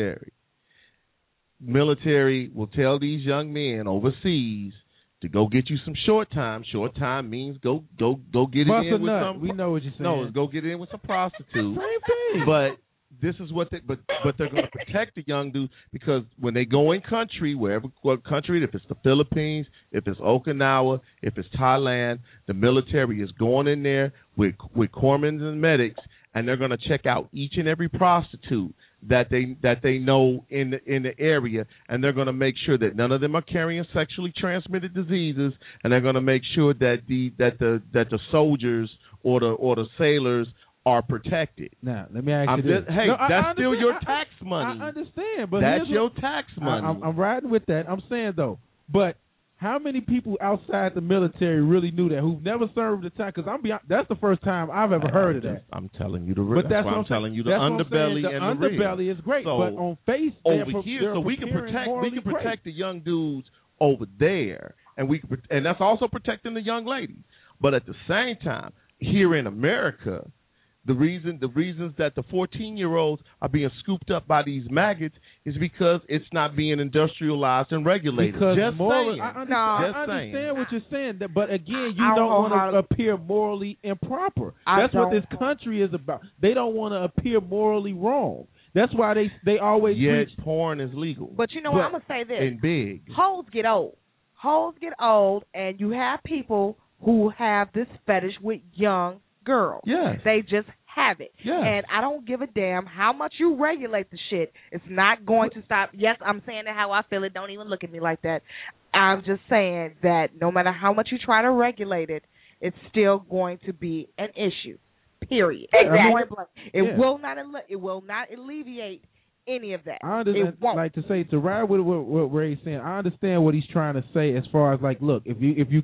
military will tell these young men overseas to go get you some short time. Short time means go get it in with some. We know what you're saying. No, go get it in with some prostitutes. Same thing. But this is what but they're going to protect the young dudes because when they go in country, what country, if it's the Philippines, if it's Okinawa, if it's Thailand, the military is going in there with corpsmen and medics, and they're going to check out each and every prostitute that they know in the area, and they're going to make sure that none of them are carrying sexually transmitted diseases, and they're going to make sure that the soldiers or the sailors are protected. Now, let me ask you this. That's still your tax money. I understand, but that's your tax money. I'm riding with that. I'm saying though, but how many people outside the military really knew that who've never served the time? Because that's the first time I've ever heard of that. I'm telling you the real. But that's what I'm telling you the underbelly and the real. Underbelly is great, so, but on face over here, so we can protect the young dudes over there, and that's also protecting the young ladies. But at the same time, here in America, the reasons that the 14-year-olds are being scooped up by these maggots is because it's not being industrialized and regulated. Because just saying. I understand what you're saying, but again, you don't want to appear morally improper. That's what this country is about. They don't want to appear morally wrong. That's why they always preach. Porn is legal. But you know what? I'm going to say this. And big. Hoes get old. Hoes get old, and you have people who have this fetish with young girls. Yes. They just have it. Yes. And I don't give a damn how much you regulate the shit. It's not going to stop. Yes, I'm saying it how I feel it. Don't even look at me like that. I'm just saying that no matter how much you try to regulate it, it's still going to be an issue. Period. Exactly. It will not alleviate any of that. I understand, to ride with what Ray's saying, I understand what he's trying to say as far as like, look, if you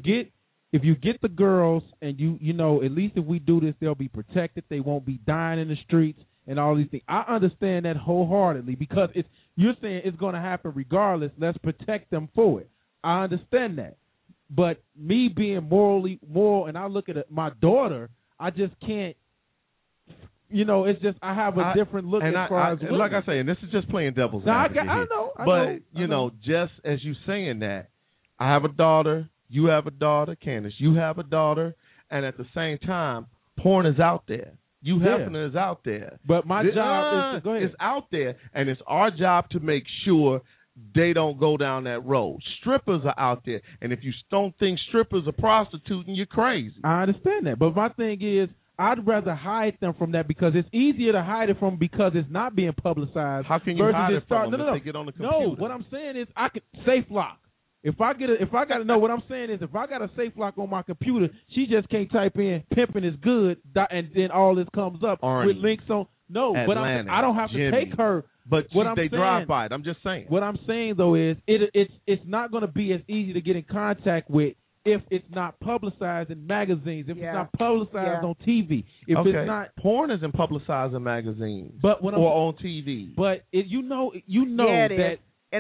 get the girls and you know, at least if we do this, they'll be protected. They won't be dying in the streets and all these things. I understand that wholeheartedly because you're saying it's going to happen regardless. Let's protect them for it. I understand that. But me being moral, and I look at my daughter, I just can't. You know, it's just I have a different look as far as women. Like I say, and this is just playing devil's advocate. I know. You know, just as you saying that, I have a daughter. You have a daughter, Candace. You have a daughter, and at the same time, porn is out there. Hugh Hefner is out there. But my job is to go ahead. It's out there, and it's our job to make sure they don't go down that road. Strippers are out there, and if you don't think strippers are prostituting, you're crazy. I understand that, but my thing is, I'd rather hide them from that because it's easier to hide it from because it's not being publicized. How can you hide it from them if they get on the computer? No, what I'm saying is I could safe lock. If I got to know what I'm saying is if I got a safe lock on my computer, she just can't type in "pimping is good" and then all this comes up Arnie, with links on. No, Atlanta, but I don't have to Jimmy, take her. But they drive by it. I'm just saying. What I'm saying though is it's not going to be as easy to get in contact with if it's not publicized in magazines, if it's not publicized on TV, if it's not. Porn isn't publicized in magazines, or on TV. But you know that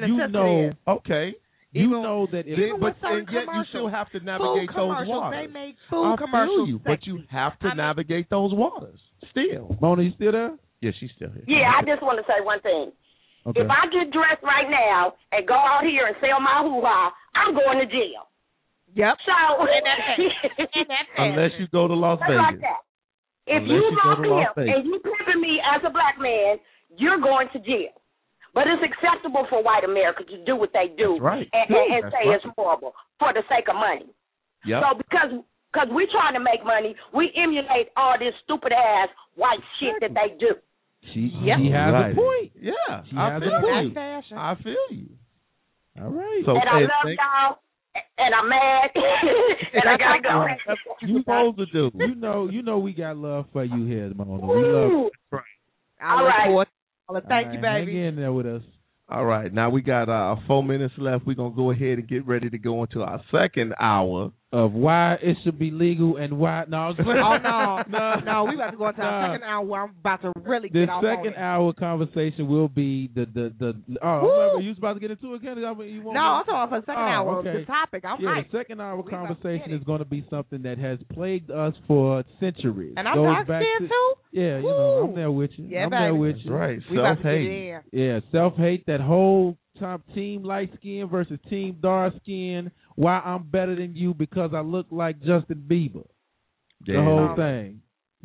okay. You know that and yet you still have to navigate those waters. They make food commercials. But you have to navigate those waters still. Mona, you still there? Yeah, she's still here. Yeah, I just want to say one thing. If I get dressed right now and go out here and sell my hoo-ha, I'm going to jail. Yep. So unless you go to Las Vegas. Like that. If you go here and you pimping me as a black man, you're going to jail. But it's acceptable for white America to do what they do and say it's horrible for the sake of money. Yep. So because we're trying to make money, we emulate all this stupid ass white shit that they do. She has a point. Yeah, I feel you. I feel you. All right. So, and I love y'all, and I'm mad, and I gotta go. You supposed to do. You know, we got love for you here, Mona. We love you. All right. Thank you, baby. Hang in there with us. All right. Now we got 4 minutes left. We're gonna go ahead and get ready to go into our second hour of why it should be legal and why no. We about to go into our second hour where I'm about to really get off on it. The second hour conversation will be the remember you was about to get into it, Kenny? I'm talking about for the second hour. Okay. The topic. I'm hyped. The second hour conversation is going to be something that has plagued us for centuries. And I'm dark skinned too. Yeah, you know, I'm there with you. Yeah, I'm baby. there with you. Right. Self-hate. Yeah, self-hate. That whole top team light skin versus team dark skin. Why I'm better than you because I look like Justin Bieber. Damn. The whole thing.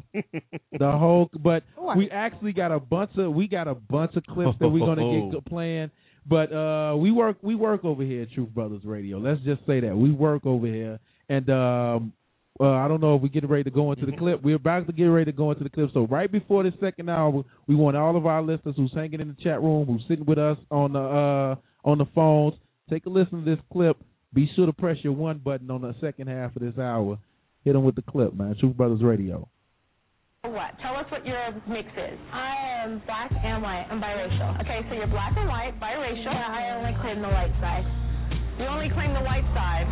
But we actually got a bunch of clips that we're gonna get playing. But we work over here at Truth Brothers Radio. Let's just say that we work over here, and I don't know if we get ready to go into the clip. We're about to get ready to go into the clip. So right before the second hour, we want all of our listeners who's hanging in the chat room, who's sitting with us on the phones, take a listen to this clip. Be sure to press your one button on the second half of this hour. Hit them with the clip, man. Truth Brothers Radio. What? Tell us what your mix is. I am black and white. I'm biracial. Okay, so you're black and white, biracial. Yeah, I only claim the white side. You only claim the white side?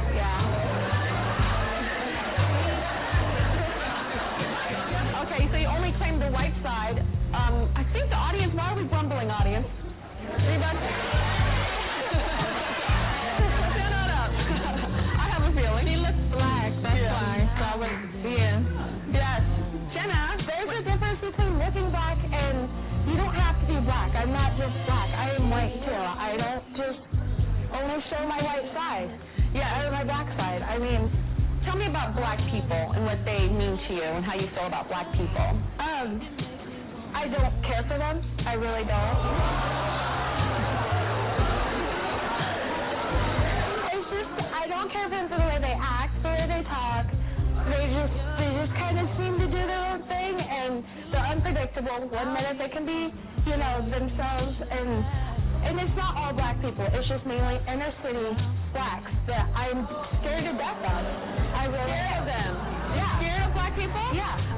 Yeah. Okay, so you only claim the white side. I think the audience, why are we grumbling, audience? Anybody? Feeling. She looks black, that's why. Yes. Jenna, there's a difference between looking black and you don't have to be black. I'm not just black. I am white too. I don't just only show my white side. Yeah, or my black side. I mean, tell me about black people and what they mean to you and how you feel about black people. I don't care for them. I really don't. I don't care for the way they act, the way they talk. They just kind of seem to do their own thing, and they're unpredictable. 1 minute they can be, themselves, and it's not all black people. It's just mainly inner city blacks that I'm scared to death of. I really scared of them. Yeah. Scared of black people?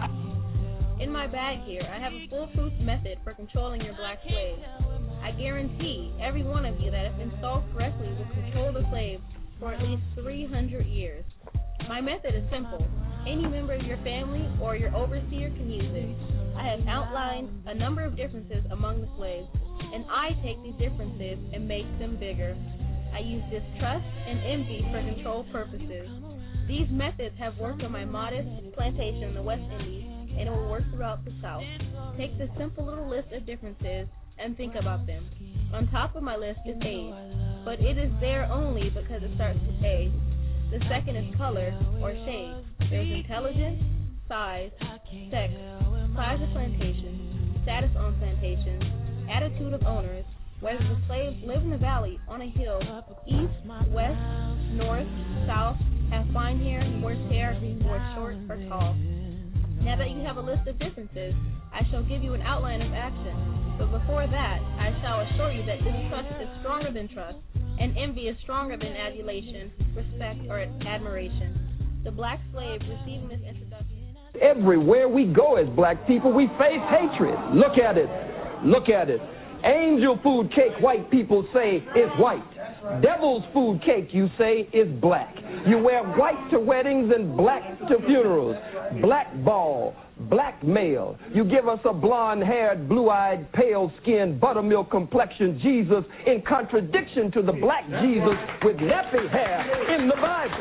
Yeah. In my bag here, I have a foolproof method for controlling your black slave. I guarantee every one of you that if installed correctly will control the slave for at least 300 years. My method is simple. Any member of your family or your overseer can use it. I have outlined a number of differences among the slaves, and I take these differences and make them bigger. I use distrust and envy for control purposes. These methods have worked on my modest plantation in the West Indies, and it will work throughout the South. Take this simple little list of differences and think about them. On top of my list is age, but it is there only because it starts with A. The second is color or shade. There's intelligence, size, sex, size of plantation, status on plantation, attitude of owners, whether the slaves live in the valley, on a hill, east, west, north, south, have fine hair, worse hair, or short or tall. Now that you have a list of differences, I shall give you an outline of action. But before that, I shall assure you that distrust is stronger than trust, and envy is stronger than adulation, respect, or admiration. The black slave receiving this introduction. Everywhere we go as black people, we face hatred. Look at it. Look at it. Angel food cake, white people say, is white. Devil's food cake, you say, is black. You wear white to weddings and black to funerals. Black ball, black male. You give us a blonde-haired, blue-eyed, pale-skinned, buttermilk complexion Jesus in contradiction to the black Jesus with nappy hair in the Bible.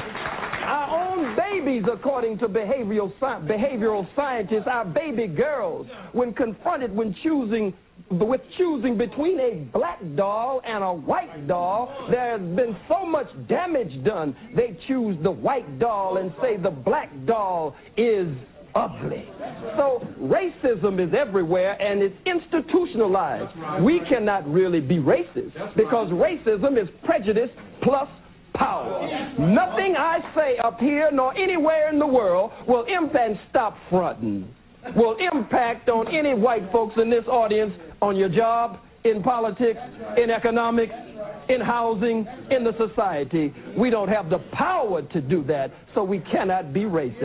Our own babies, according to behavioral scientists, our baby girls, when confronted when choosing with choosing between a black doll and a white doll, there's been so much damage done. They choose the white doll and say the black doll is ugly. So racism is everywhere and it's institutionalized. We cannot really be racist because racism is prejudice plus power. Nothing I say up here nor anywhere in the world will impact stop fronting. Will impact on any white folks in this audience on your job, in politics, in economics, in housing, in the society. We don't have the power to do that, so we cannot be racist.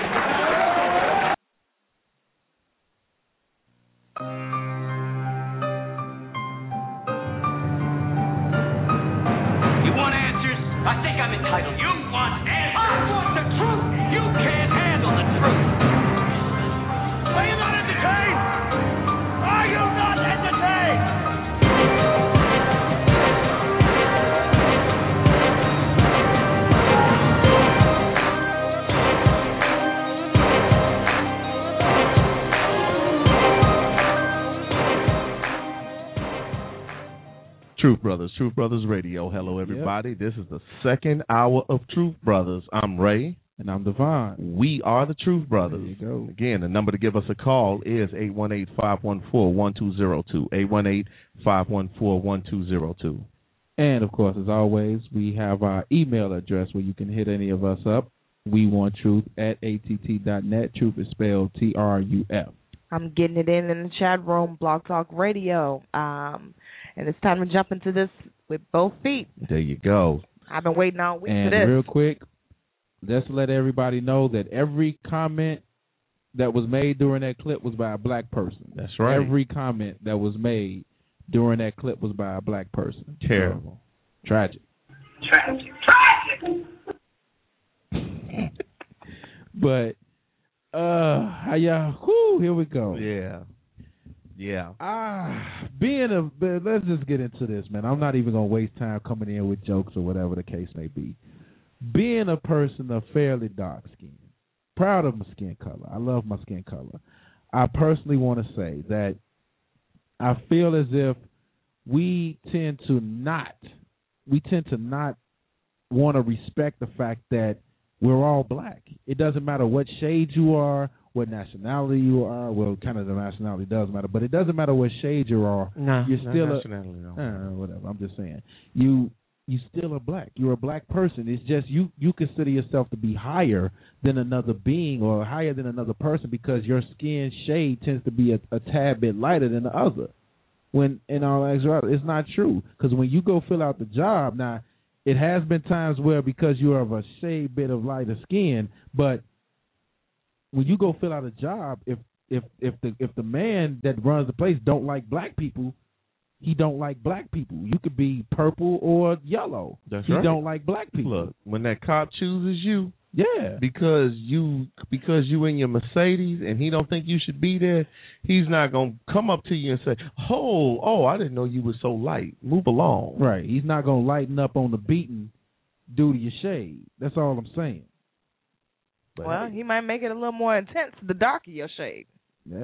You want answers? I think I'm entitled. You want answers? I want the truth. You can't handle the truth. Are you not entertained? Are you not entertained? Truth Brothers Radio. Hello, everybody. Yep. This is the second hour of Truth Brothers. I'm Ray. And I'm Devon. We are the Truth Brothers. There you go. Again, the number to give us a call is 818-514-1202. 818-514-1202. And, of course, as always, we have our email address where you can hit any of us up. We want truth at att.net. Truth is spelled TRUF. I'm getting it in the chat room, Blog Talk Radio. And it's time to jump into this with both feet. There you go. I've been waiting all week for this. And real quick, let's let everybody know that every comment that was made during that clip was by a black person. That's right. Every comment that was made during that clip was by a black person. Terrible. Tragic. Tragic. But, here we go. Yeah. Let's just get into this, man. I'm not even going to waste time coming in with jokes or whatever the case may be. Being a person of fairly dark skin, proud of my skin color. I love my skin color. I personally want to say that I feel as if we tend to not want to respect the fact that we're all black. It doesn't matter what shade you are, what nationality you are. Well, kind of the nationality does matter, but it doesn't matter what shade you are. No, you're still nationality. Whatever. I'm just saying, you still are black. You're a black person. It's just you consider yourself to be higher than another being or higher than another person because your skin shade tends to be a tad bit lighter than the other. When in all actuality, it's not true. Because when you go fill out the job, now it has been times where because you're of a shade bit of lighter skin, but when you go fill out a job, if the man that runs the place don't like black people, he don't like black people. You could be purple or yellow. That's he right. don't like black people. Look, when that cop chooses you, yeah, because you in your Mercedes and he don't think you should be there, he's not gonna come up to you and say, "Oh, I didn't know you were so light. Move along." Right. He's not gonna lighten up on the beating due to your shade. That's all I'm saying. But well, he might make it a little more intense the darker your shade. Yeah.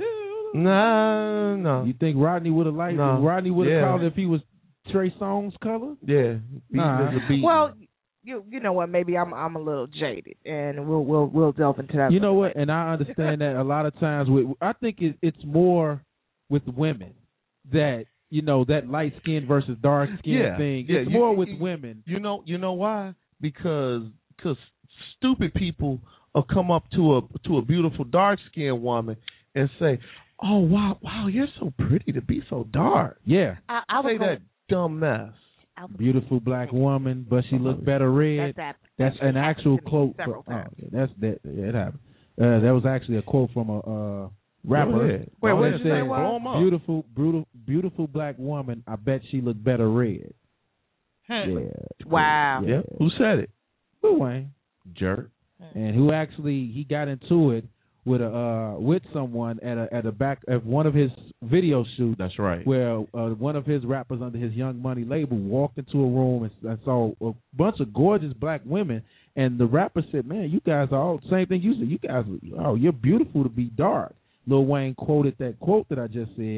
No. You think Rodney would have liked? No. Rodney would have called it if he was Trey Songz color? Yeah. Well, you know what? Maybe I'm a little jaded, and we'll delve into that. You know what? And I understand that a lot of times. I think it's more with women that that light skin versus dark skin thing. It's more with women. You know why? Because stupid people will come up to a beautiful dark skinned woman and say, "Oh wow, you're so pretty to be so dark." Yeah, I say that dumb mess. Beautiful black woman, but she looked better red. That's an actual quote. It happened. That was actually a quote from a rapper. Wait, what did you say? Blow him up. Beautiful black woman. I bet she looked better red. Yeah. Wow. Yeah. Who said it? Lil Wayne. Jerk. And who actually he got into it with someone at one of his video shoots. That's right. Where one of his rappers under his Young Money label walked into a room and saw a bunch of gorgeous black women, and the rapper said, "Man, you guys are all same thing you said. You guys, you're beautiful to be dark." Lil Wayne quoted that quote that I just said,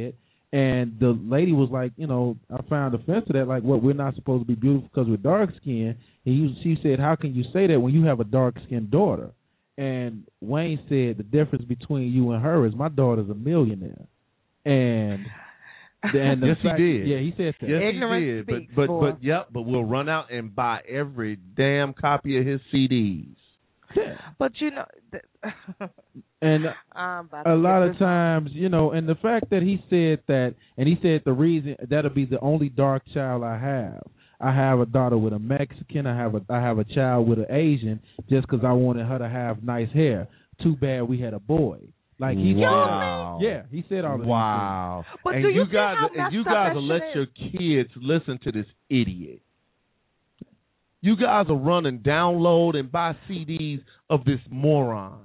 And the lady was like, you know, I found offensive that, like, what, we're not supposed to be beautiful because we're dark skinned. And she said, how can you say that when you have a dark skinned daughter? And Wayne said the difference between you and her is my daughter's a millionaire. And the yes, fact, he did. Yeah, he said that. Yes, Ignorance he did. speaks, But we'll run out and buy every damn copy of his CDs. But you know, and a lot of times, you know, and the fact that he said that, and he said the reason that'll be the only dark child I have. I have a daughter with a Mexican. I have a child with an Asian, just because I wanted her to have nice hair. Too bad we had a boy. Like he wow. said, yeah, he said all of these wow. things. But and do you guys, see how and you messed up guys that will let shit your kids listen to this idiot. You guys are running download and buy CDs of this moron.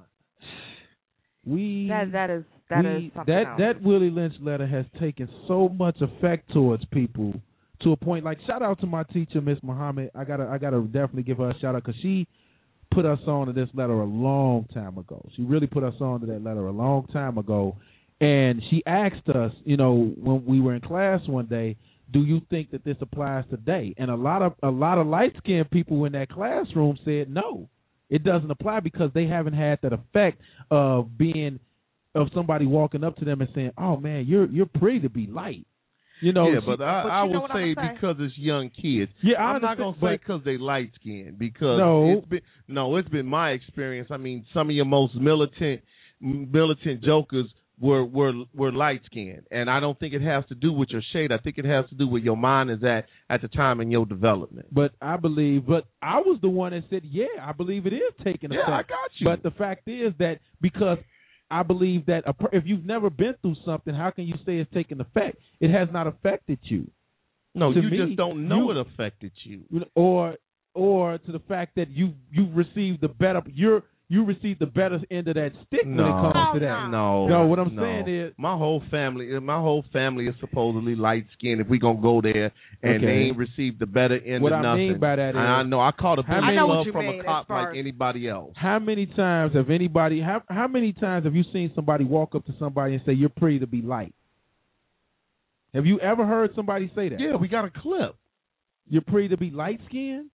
That is something else. That Willie Lynch letter has taken so much effect towards people to a point. Like, shout out to my teacher, Miss Muhammad. I gotta definitely give her a shout out because she put us on to this letter a long time ago. She really put us on to that letter a long time ago, and she asked us, you know, when we were in class one day, do you think that this applies today? And a lot of light-skinned people in that classroom said no, it doesn't apply because they haven't had that effect of somebody walking up to them and saying, "Oh man, you're pretty to be light." You know, yeah, but I will say because it's young kids. Yeah, I'm not gonna say because they light skinned because it's been my experience. I mean, some of your most militant jokers were light skinned, and I don't think it has to do with your shade. I think it has to do with your mind is at the time in your development. But I was the one that said, yeah, I believe it is taking effect. Yeah, I got you. But the fact is that because I believe that if you've never been through something, how can you say it's taking effect? It has not affected you. No, you just don't know it affected you. Or to the fact that you received the better you received the better end of that stick when it comes to that. No, what I'm saying is my whole family is supposedly light skinned. If we gonna go there and they ain't received the better end of nothing. What I mean by that is, I know I caught a big love from a cop like anybody else. How many times have you seen somebody walk up to somebody and say you're pretty to be light? Have you ever heard somebody say that? Yeah, we got a clip. You're pretty to be light skinned?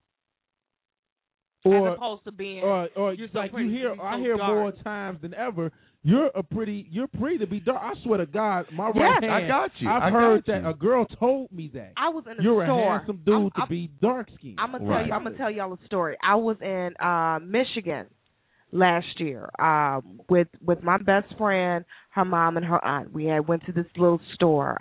As opposed to being, or like you hear, I hear more times than ever. You're pretty to be dark. I swear to God, my right hand. I got you. I've heard that a girl told me that. I was in a You're store. a handsome dude to be dark skinned. I'm gonna tell y'all a story. I was in Michigan last year with my best friend, her mom, and her aunt. We went to this little store.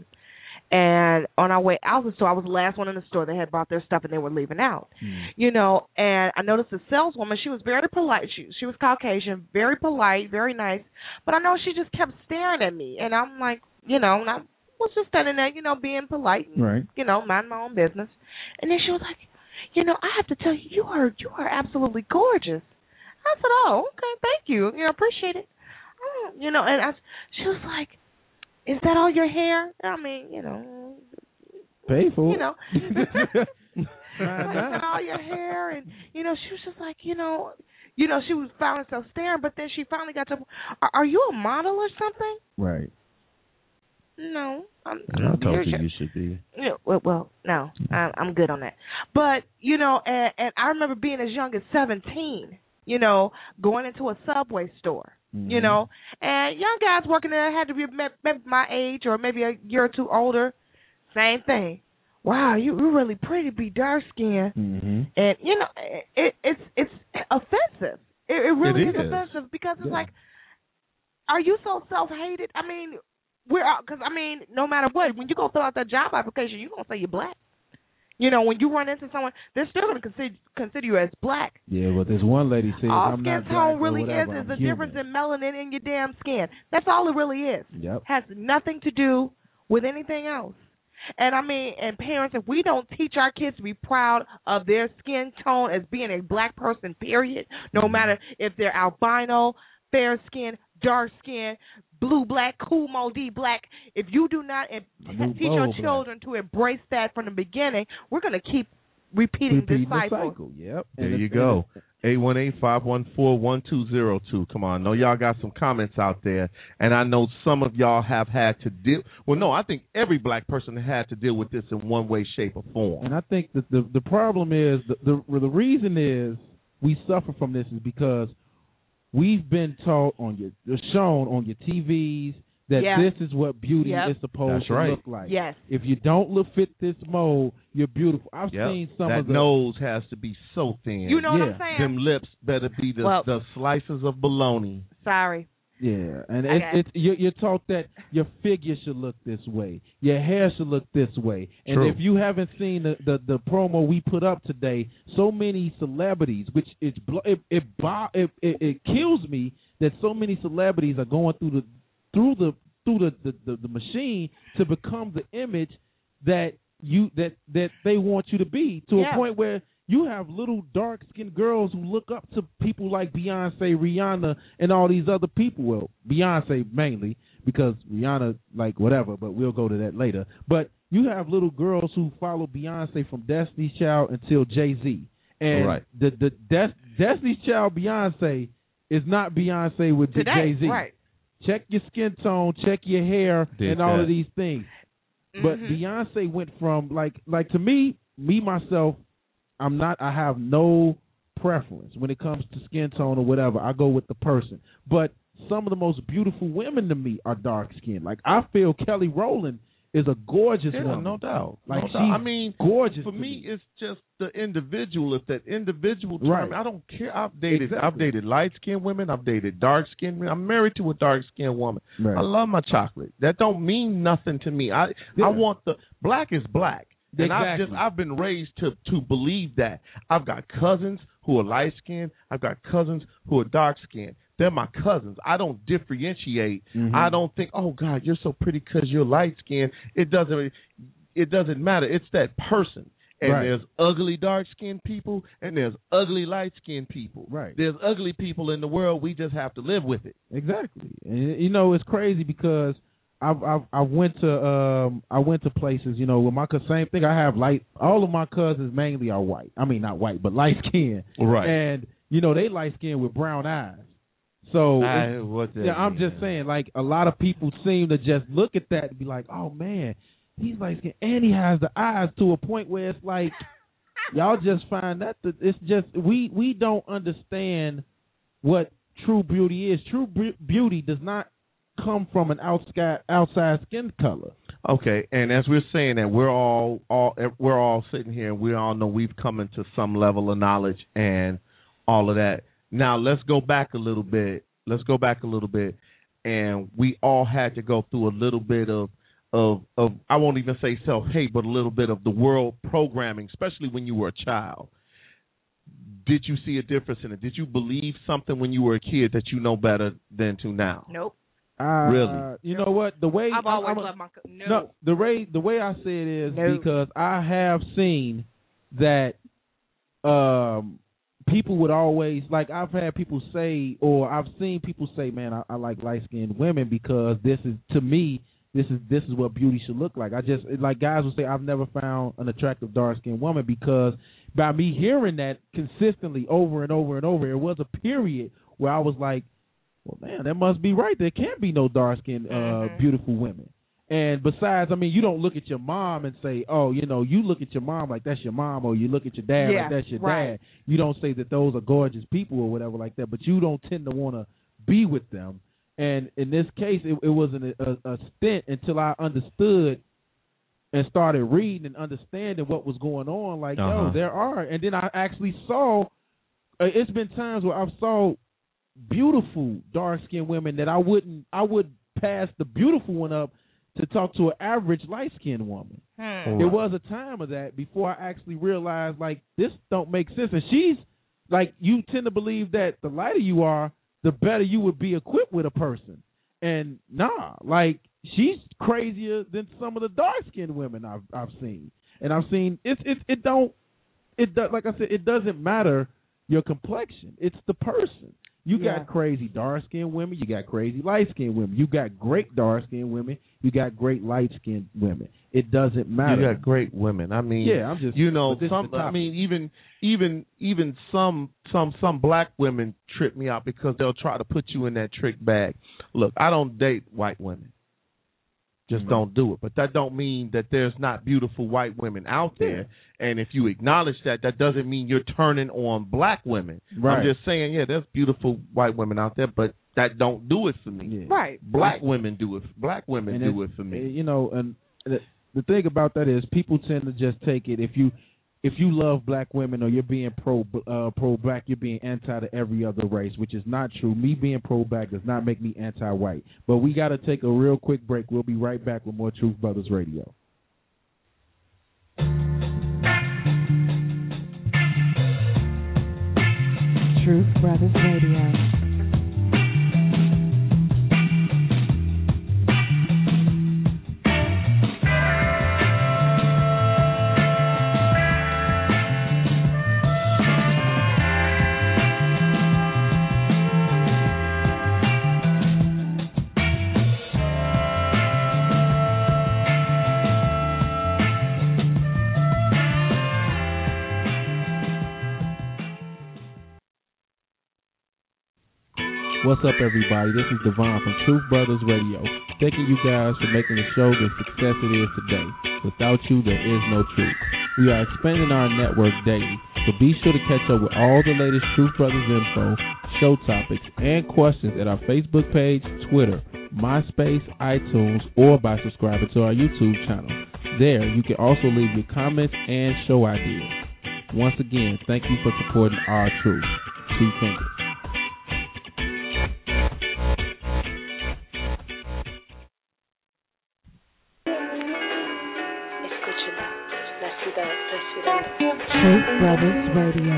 And on our way out of the store, I was the last one in the store. They had bought their stuff and they were leaving out. You know, and I noticed the saleswoman, she was very polite. She was Caucasian, very polite, very nice. But I know she just kept staring at me. And I'm like, you know, and I was just standing there, you know, being polite. And, right. You know, minding my own business. And then she was like, you know, I have to tell you, you are absolutely gorgeous. I said, oh, okay, thank you. You know, appreciate it. You know, and she was like, is that all your hair? I mean, you know. Pay for it. You know. Is that all your hair? And, you know, she was just like, you know, she was found herself staring, but then she finally got to, are you a model or something? Right. No. I told you should be. Yeah, well, no. I'm good on that. But, you know, and I remember being as young as 17, you know, going into a Subway store. You know, and young guys working there had to be maybe my age or maybe a year or two older. Same thing. Wow, you're really pretty to be dark skinned, and you know it's offensive. It really is offensive because it's like, are you so self-hated? I mean, no matter what, when you go fill out that job application, you're gonna say you're black. You know, when you run into someone, they're still going to consider you as black. Yeah, but there's one lady says all I'm not black. All skin tone really is the difference in melanin in your damn skin. That's all it really is. Yep. Has nothing to do with anything else. And I mean, and parents, if we don't teach our kids to be proud of their skin tone as being a black person, period, no matter if they're albino, fair skin, dark skin, blue, black, cool, D black. If you do not teach your children to embrace that from the beginning, we're going to keep repeating the this cycle. Yep. There you go. 818-514-1202. Come on. I know y'all got some comments out there, and I know some of y'all have had to deal. Well, no, I think every black person had to deal with this in one way, shape, or form. And I think that the problem is, the reason is we suffer from this is because we've been taught shown on your TVs that this is what beauty is supposed to look like. Yes. If you don't fit this mold, you're beautiful. I've seen some of the nose has to be so thin. You know what I'm saying? Them lips better be the slices of bologna. Sorry. Yeah, and you're taught that your figure should look this way, your hair should look this way, and True. if you haven't seen the promo we put up today, so many celebrities, which it kills me that so many celebrities are going through the machine to become the image that they want you to be, to a point where you have little dark-skinned girls who look up to people like Beyonce, Rihanna, and all these other people. Well, Beyonce mainly, because Rihanna, like, whatever, but we'll go to that later. But you have little girls who follow Beyonce from Destiny's Child until Jay-Z. And the Destiny's Child Beyonce is not Beyonce with Jay-Z. Right. Check your skin tone, check your hair, and all of these things. Mm-hmm. But Beyonce went from, like to me myself, I have no preference when it comes to skin tone or whatever. I go with the person. But some of the most beautiful women to me are dark skinned. Like, I feel Kelly Rowland is a gorgeous woman. No doubt. Like, she's I mean, gorgeous. For me, it's just the individual. If that individual term, I don't care. I've dated light skinned women. I've dated dark skinned women. I'm married to a dark skinned woman. Right. I love my chocolate. That don't mean nothing to me. I want black is black. And I've been raised to believe that. I've got cousins who are light skinned. I've got cousins who are dark skinned. They're my cousins. I don't differentiate. Mm-hmm. I don't think, oh God, you're so pretty because you're light skinned. It doesn't matter. It's that person. And there's ugly dark skinned people, and there's ugly light skinned people. Right. There's ugly people in the world. We just have to live with it. Exactly. And it's crazy because I went to places, with my same thing. I have all of my cousins mainly are white. I mean, not white, but light skinned. Right. And they light skinned with brown eyes. So I'm just saying, like, a lot of people seem to just look at that and be like, oh man, he's light skinned and he has the eyes, to a point where it's like y'all just find that it's just we don't understand what true beauty is. True beauty does not come from an outside skin color. Okay, and as we're saying that, we're all sitting here and we all know we've come into some level of knowledge and all of that. Now let's go back a little bit. And we all had to go through a little bit of I won't even say self-hate, but a little bit of the world programming, especially when you were a child. Did you see a difference in it? Did you believe something when you were a kid that you know better than to now? Nope. Really? You know what? The way I've always loved my the way I say it is because I have seen that people would always, like, I've had people say, or I've seen people say, man, I like light skinned women because this is, to me, this is what beauty should look like. Like guys will say, I've never found an attractive dark skinned woman because by me hearing that consistently over and over and over, it was a period where I was like, well, man, that must be right. There can't be no dark-skinned, beautiful women. And besides, I mean, you don't look at your mom and say, oh, you look at your mom like that's your mom, or you look at your dad like that's your dad. You don't say that those are gorgeous people or whatever like that, but you don't tend to want to be with them. And in this case, it wasn't a stint until I understood and started reading and understanding what was going on. Like, yo, there are. And then I actually saw, it's been times where I've saw beautiful dark-skinned women that I would pass the beautiful one up to talk to an average light-skinned woman. There was a time of that before I actually realized, like, this don't make sense. And she's, like, you tend to believe that the lighter you are, the better you would be equipped with a person. And nah, like, she's crazier than some of the dark-skinned women I've seen. And I've seen, like I said, it doesn't matter your complexion. It's the person. You got crazy dark-skinned women. You got crazy light-skinned women. You got great dark-skinned women. You got great light-skinned women. It doesn't matter. You got great women. I mean, I'm just some. I mean, even some black women trip me out because they'll try to put you in that trick bag. Look, I don't date white women. Just don't do it. But that don't mean that there's not beautiful white women out there. And if you acknowledge that, that doesn't mean you're turning on black women. Right. I'm just saying, there's beautiful white women out there, but that don't do it for me. Right. Black women do it. Black women do it for me. You know, and the thing about that is people tend to just take it. If you love black women or you're being pro-black, you're being anti to every other race, which is not true. Me being pro-black does not make me anti-white. But we got to take a real quick break. We'll be right back with more Truth Brothers Radio. Truth Brothers Radio. What's up, everybody? This is Devon from Truth Brothers Radio. Thanking you guys for making the show the success it is today. Without you, there is no truth. We are expanding our network daily, so be sure to catch up with all the latest Truth Brothers info, show topics, and questions at our Facebook page, Twitter, MySpace, iTunes, or by subscribing to our YouTube channel. There, you can also leave your comments and show ideas. Once again, thank you for supporting our truth. Two fingers. Truth Brothers Radio.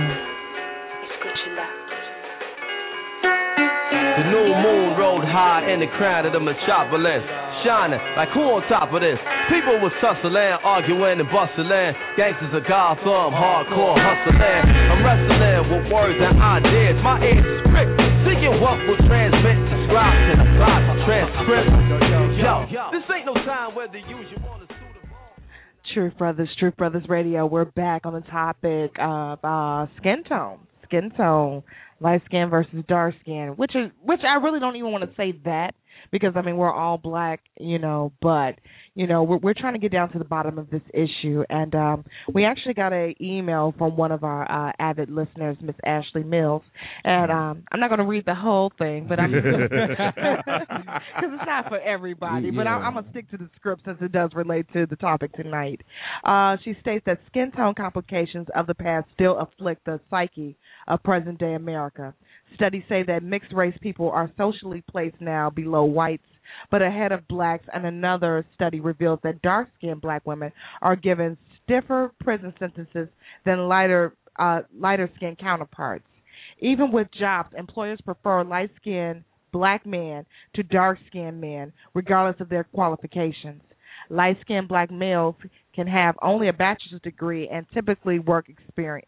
The new moon rode high in the crown of the metropolis, shining like who on top of this? People was tussling, arguing and bustling. Gangsters of Gotham, hardcore hustling. I'm wrestling with words and ideas. My ears is pricked, seeking what will transmit. Subscribe to the plot, transcript. Yo, this ain't no time whether you want to. Truth Brothers Radio. We're back on the topic of skin tone, light skin versus dark skin, which I really don't even want to say that because I mean we're all black, but we're trying to get down to the bottom of this issue, and we actually got an email from one of our avid listeners, Miss Ashley Mills, and I'm not going to read the whole thing, but because it's not for everybody, but I'm going to stick to the script since it does relate to the topic tonight. She states that skin tone complications of the past still afflict the psyche of present-day America. Studies say that mixed-race people are socially placed now below whites, but ahead of blacks, and another study reveals that dark-skinned black women are given stiffer prison sentences than lighter-skinned counterparts. Even with jobs, employers prefer light-skinned black men to dark-skinned men, regardless of their qualifications. Light-skinned black males can have only a bachelor's degree and typical work experience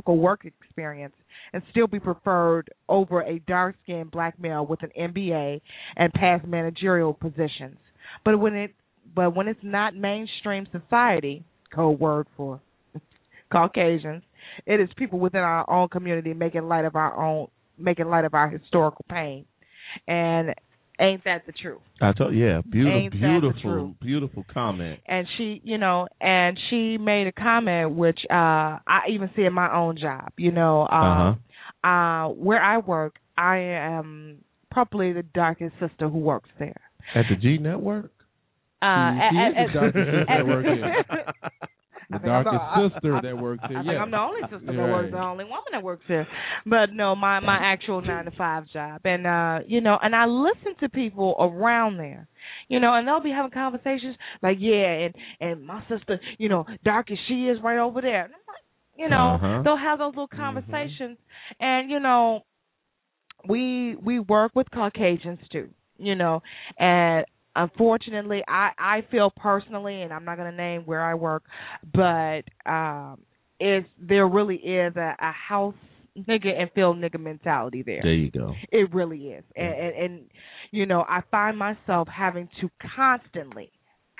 and still be preferred over a dark-skinned black male with an MBA and past managerial positions. But when it's not mainstream society, code word for Caucasians, it is people within our own community making light of our historical pain. And ain't that the truth? I told beautiful comment. And she made a comment which I even see in my own job. Where I work, I am probably the darkest sister who works there. At the G Network? The darkest sister that works here. I'm the only sister that works, the only woman that works here. But no, my actual 9-to-5 job. And, and I listen to people around there, and they'll be having conversations like, and my sister, dark as she is right over there. And I'm like, they'll have those little conversations. And, we work with Caucasians too, and unfortunately, I feel personally, and I'm not going to name where I work, but there really is a house nigga and feel nigga mentality there. There you go. It really is. And you know, I find myself having to constantly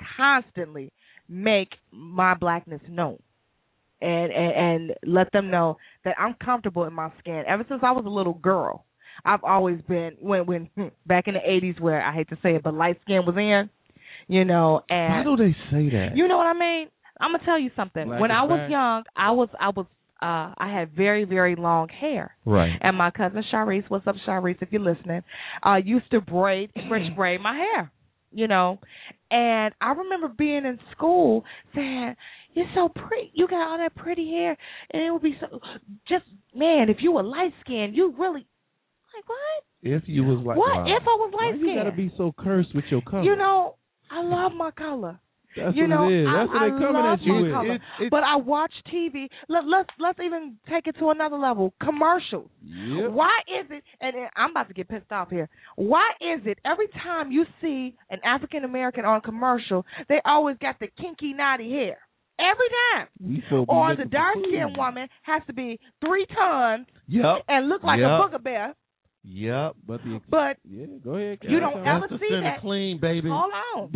make my blackness known. And let them know that I'm comfortable in my skin. Ever since I was a little girl, I've always been, when back in the 80s where, I hate to say it, but light skin was in, you know. And why do they say that? You know what I mean? I'm going to tell you something. Black when I was back. young, I had very, very long hair. Right. And my cousin Sharice, what's up, Sharice, if you're listening, used to French braid my hair, you know. And I remember being in school saying, "You're so pretty. You got all that pretty hair." And it would be so, just, man, if you were light skinned, you really, like, what? If you was like, What wow. if I was light skinned? You gotta be so cursed with your color. You know, I love my color. That's you what know, it is. That's what I they coming love at you my with. color. But I watch TV. Let's even take it to another level. Commercials. Yep. Why is it? And I'm about to get pissed off here. Why is it every time you see an African American on a commercial, they always got the kinky naughty hair? Every time. Or the dark skinned woman has to be 3 tons and look like a booger bear. Yep. But yeah, go ahead. You don't ever That's see that. Clean, baby. Hold on.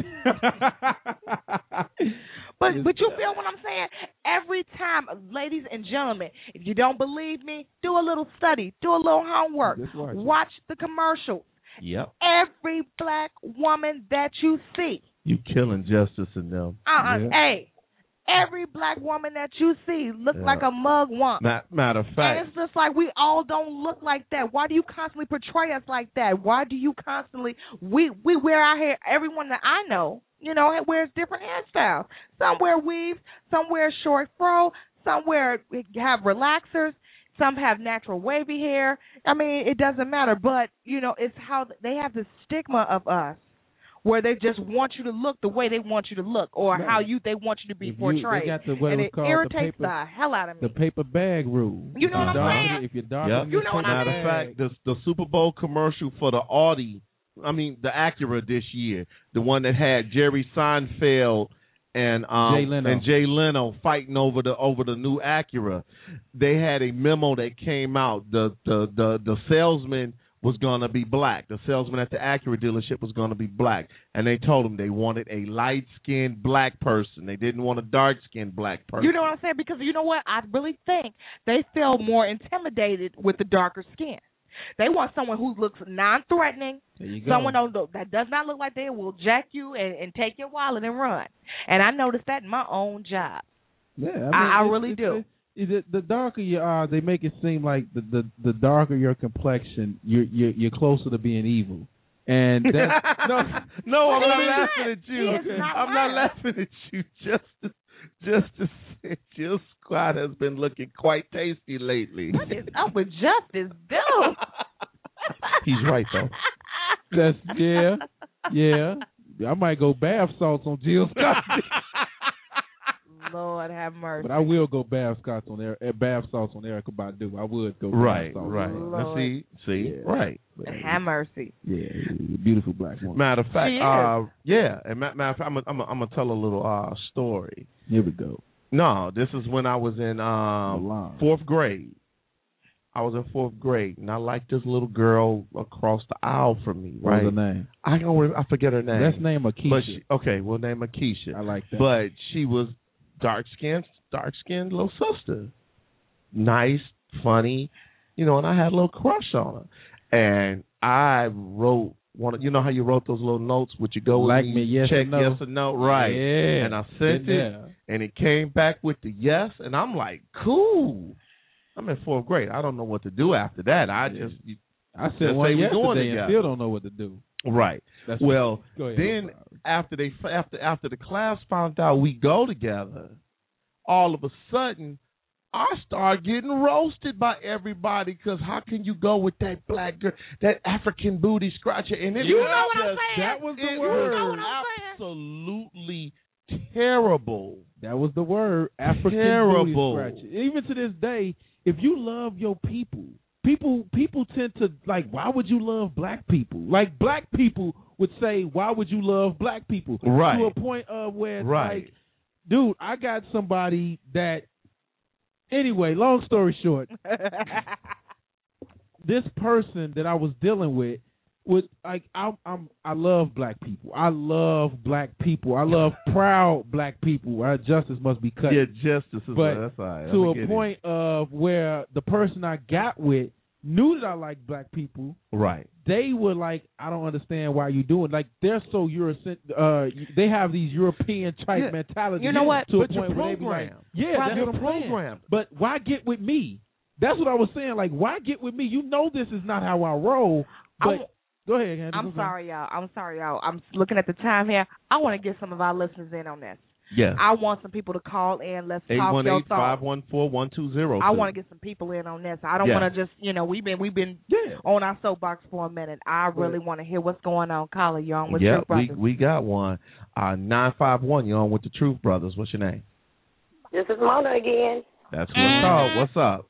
But you feel what I'm saying? Every time, ladies and gentlemen, if you don't believe me, do a little study, do a little homework, watch the commercials. Yep. Every black woman that you see. You killing Justice and them. Hey. Every black woman that you see looks like a mugwump. Matter of fact. And it's just like we all don't look like that. Why do you constantly portray us like that? Why do you constantly, we wear our hair, everyone that I know, you know, wears different hairstyles. Some wear weaves, some wear short fro, some have relaxers, some have natural wavy hair. I mean, it doesn't matter. But, you know, it's how they have the stigma of us, where they just want you to look the way they want you to look, or how they want you to be portrayed. They got and it irritates the hell out of me. The paper bag rule. You know what I'm saying? If you're dark, you know what I'm saying? Matter of fact, the Super Bowl commercial for the the Acura this year, the one that had Jerry Seinfeld and Jay Leno fighting over the new Acura, they had a memo that came out. The salesman was going to be black. The salesman at the Acura dealership was going to be black. And they told him they wanted a light-skinned black person. They didn't want a dark-skinned black person. You know what I'm saying? Because you know what? I really think they feel more intimidated with the darker skin. They want someone who looks non-threatening, someone that does not look like they will jack you and take your wallet and run. And I noticed that in my own job. Yeah, I really do. The darker you are, they make it seem like the darker your complexion, you're closer to being evil. And that's, no, I'm not laughing at you. I'm not laughing at you. Just to say, Jill Squad has been looking quite tasty lately. What is up with Justice, dude? He's right though. That's yeah. I might go bath salts on Jill Scott. Lord have mercy. But I will go bath salts on Erykah Badu. I would go bath salts. Right. Now see, right. Have mercy. Yeah, beautiful black woman. Matter of fact, and matter of fact, I'm gonna tell a little story. Here we go. No, this is when I was in 4th grade. I was in 4th grade, and I liked this little girl across the aisle from me. Right? What's her name? I forget her name. Let's name her Keisha. We'll name her Keisha. I like that. But she was dark skinned little sister. Nice, funny, and I had a little crush on her. And I wrote you know how you wrote those little notes? Would you go like with me, yes check or no? Yes or no? Right. Yeah. And I sent it, and it came back with the yes, and I'm like, cool. I'm in 4th grade. I don't know what to do after that. I said one yesterday and still don't know what to do. Right. Then after the class found out we go together, all of a sudden I start getting roasted by everybody because how can you go with that black girl, that African booty scratcher? And it that was the word. You know what I'm saying? Absolutely terrible. That was the word, African booty scratcher. Even to this day, if you love your people tend to, like, why would you love black people? Like, black people would say, why would you love black people? Right. To a point of where it's like, dude, I got somebody that Anyway, long story short, this person that I was dealing with was like, I love black people. I love black people. I love proud black people. Our justice must be cut. Yeah, justice is but that's all right. to a point of where the person I got with knew that I liked black people. Right. They were like, I don't understand why you doing. Like, they're so they have these European type mentality. You know what? To But a you're point where they be like, programmed. yeah, that's You're what I'm saying. programmed. But why get with me? That's what I was saying. Like, why get with me? You know this is not how I roll. But go ahead, Candace. I'm sorry, y'all. I'm looking at the time here. I want to get some of our listeners in on this. Yes. I want some people to call in. Let's talk your thoughts. 818-514-1202. I want to get some people in on this. I don't want to just, we've been on our soapbox for a minute. I really want to hear what's going on. Caller, you're on with Truth Brothers. we got one. 951, you're on with the Truth Brothers. What's your name? This is Mona again. That's what's up. What's up?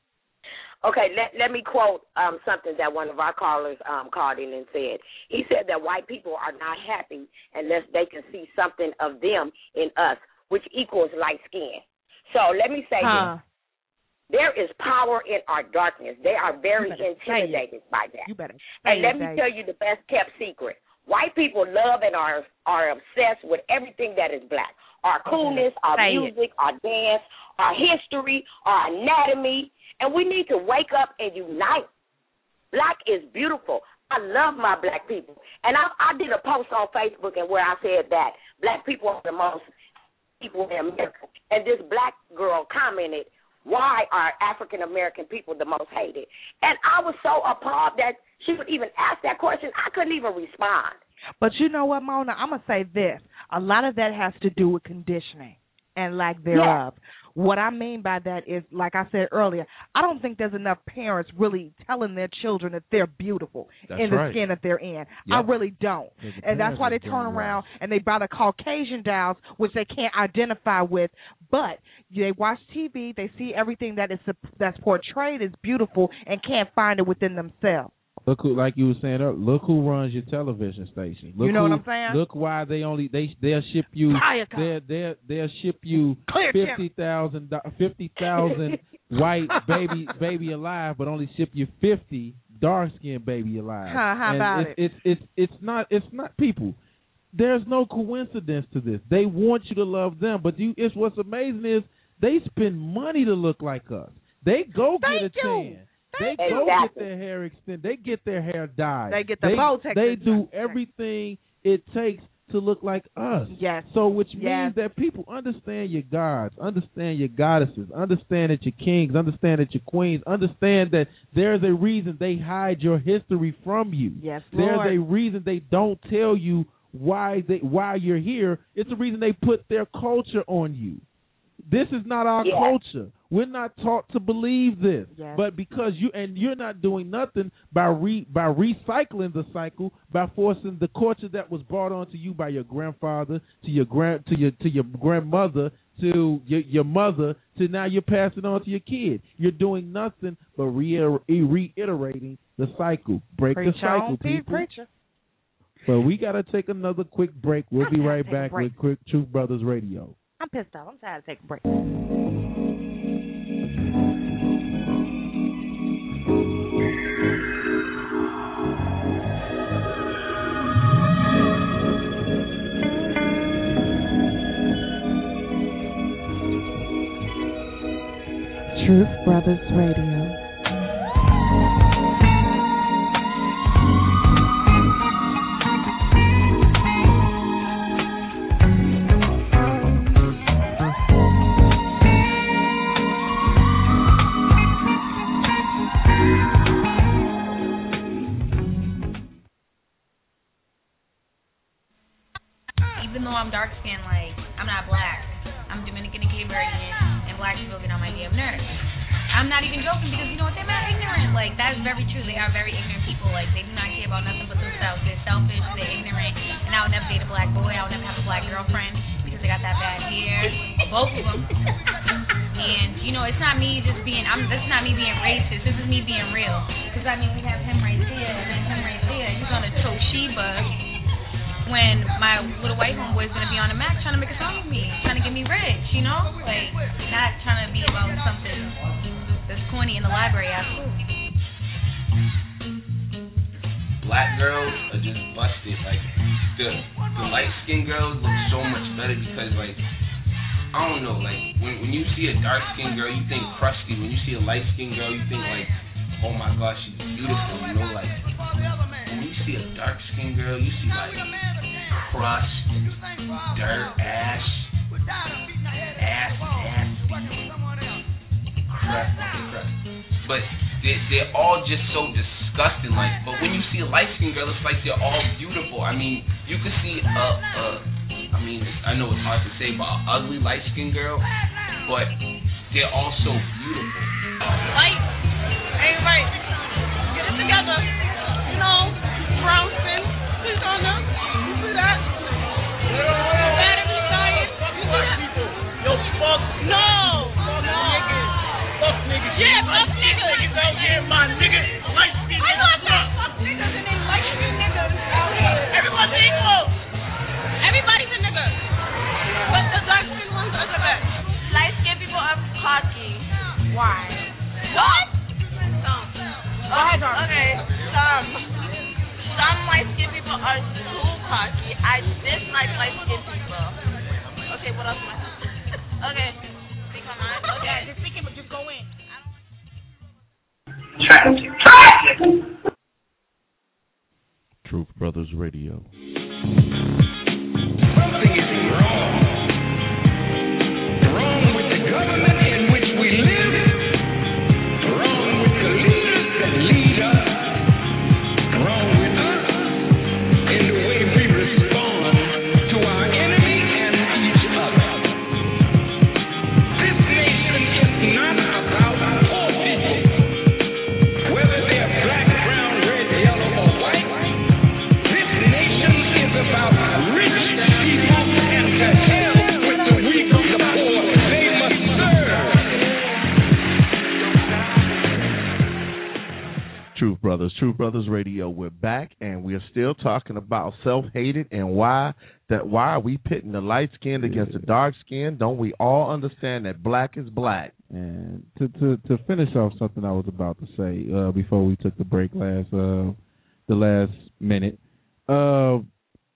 Okay, let me quote something that one of our callers called in and said. He said that white people are not happy unless they can see something of them in us, which equals light skin. So let me say this. There is power in our darkness. They are very intimidated by that. You better and let me tell you the best kept secret. White people love and are obsessed with everything that is black. Our coolness, our music, our dance, our history, our anatomy. And we need to wake up and unite. Black is beautiful. I love my black people. And I did a post on Facebook and where I said that black people are the most people in America. And this black girl commented, why are African-American people the most hated? And I was so appalled that she would even ask that question. I couldn't even respond. But you know what, Mona? I'm going to say this. A lot of that has to do with conditioning and lack thereof. Yeah. What I mean by that is, like I said earlier, I don't think there's enough parents really telling their children that they're beautiful in the skin that they're in. Yep. I really don't. And that's why they turn around and they buy the Caucasian dolls, which they can't identify with. But they watch TV, they see everything that's portrayed as beautiful and can't find it within themselves. Look who, like you were saying earlier, look who runs your television station. Look you know what I'm saying? Look why they'll ship you they'll ship you 50,000 white baby alive, but only ship you 50 dark skinned baby alive. How about it's not people. There's no coincidence to this. They want you to love them, but it's what's amazing is they spend money to look like us. They go get a tan. They go get their hair extended. They get their hair dyed. They get the Botox. They do everything it takes to look like us. Yes. So which means that people understand your gods, understand your goddesses, understand that you're kings, understand that you're queens, understand that there's a reason they hide your history from you. Yes, Lord. There's a reason they don't tell you why you're here. It's a reason they put their culture on you. This is not our culture. We're not taught to believe this. Yes. But because you're not doing nothing by recycling the cycle, by forcing the culture that was brought onto you by your grandfather, to your grandmother, to your mother, to now you're passing on to your kid. You're doing nothing but reiterating the cycle. Break the cycle, people. But we got to take another quick break. We'll be right back with Quick Truth Brothers Radio. I'm pissed off. I'm tired of taking a break. Truth Brothers Radio. Even though I'm dark skinned, like, I'm not black. I'm Dominican and Caribbean, and black people get on my damn nerves. I'm not even joking because, you know what, they're mad ignorant. Like, that is very true. They are very ignorant people. Like, they do not care about nothing but themselves. They're selfish, they're ignorant, and I would never date a black boy. I would never have a black girlfriend because they got that bad hair. Both of them. And, you know, it's not me just being, that's not me being racist. This is me being real. Because, I mean, we have him right there and then him right there. He's on a Toshiba. when my little white homeboy is gonna be on the Mac trying to make a song with me, trying to get me rich, you know? Like, not trying to be about something that's corny in the library at school. Black girls are just busted. Like, the light skinned girls look so much better because, like, I don't know, like, when you see a dark skinned girl, you think crusty. When you see a light skinned girl, you think like, oh my gosh, she's beautiful, you know, like, when you see a dark skinned girl, you see like crust, dirt, ash, crust. But they're all just so disgusting, like, but when you see a light skinned girl, it's like they're all beautiful. I mean, you could see I mean, I know it's hard to say about an ugly light skinned girl, but they're all so beautiful. Light, hey, right, get it together, you know, brown skin, he's on them, you see that? Battery science, you see that? Yo, fuck. No. Fuck niggas. Yeah, fuck niggas. Niggas out here, my nigga. Light skin. I know I said fuck niggas and they light skin niggas out here. Everyone's equal. Everybody's a nigga. But the dark skin ones are the best. Light skinned people are cocky. Why? What? Go ahead, okay. Some light skinned people are too cocky. I dislike light skinned people. Okay, what else am I? Okay. Speak my mind. Okay. Just speak it, but just go in. Truth Brothers Radio. Truth Brothers Radio. We're back, and we're still talking about self-hated and why are we pitting the light skinned against the dark skinned? Don't we all understand that black is black? And to finish off something I was about to say before we took the break the last minute, the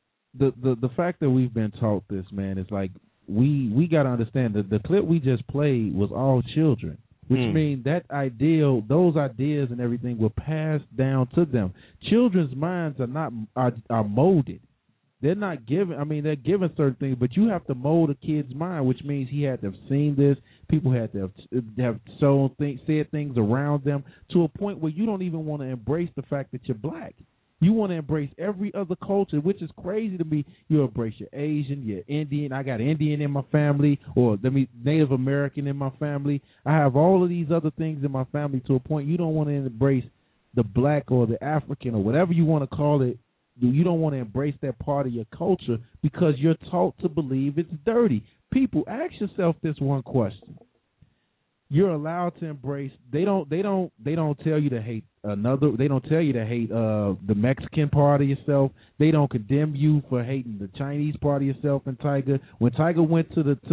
fact that we've been taught this, man, is like we got to understand that the clip we just played was all children. Which means those ideas and everything were passed down to them. Children's minds are molded. They're not given. I mean, they're given certain things, but you have to mold a kid's mind, which means he had to have seen this. People had to have said things around them to a point where you don't even want to embrace the fact that you're black. You want to embrace every other culture, which is crazy to me. You embrace your Asian, your Indian. I got Indian in my family, or Native American in my family. I have all of these other things in my family to a point you don't want to embrace the black or the African or whatever you want to call it. You don't want to embrace that part of your culture because you're taught to believe it's dirty. People, ask yourself this one question. You're allowed to embrace. They don't tell you to hate another. They don't tell you to hate the Mexican part of yourself. They don't condemn you for hating the Chinese part of yourself. And Tiger, when Tiger went to the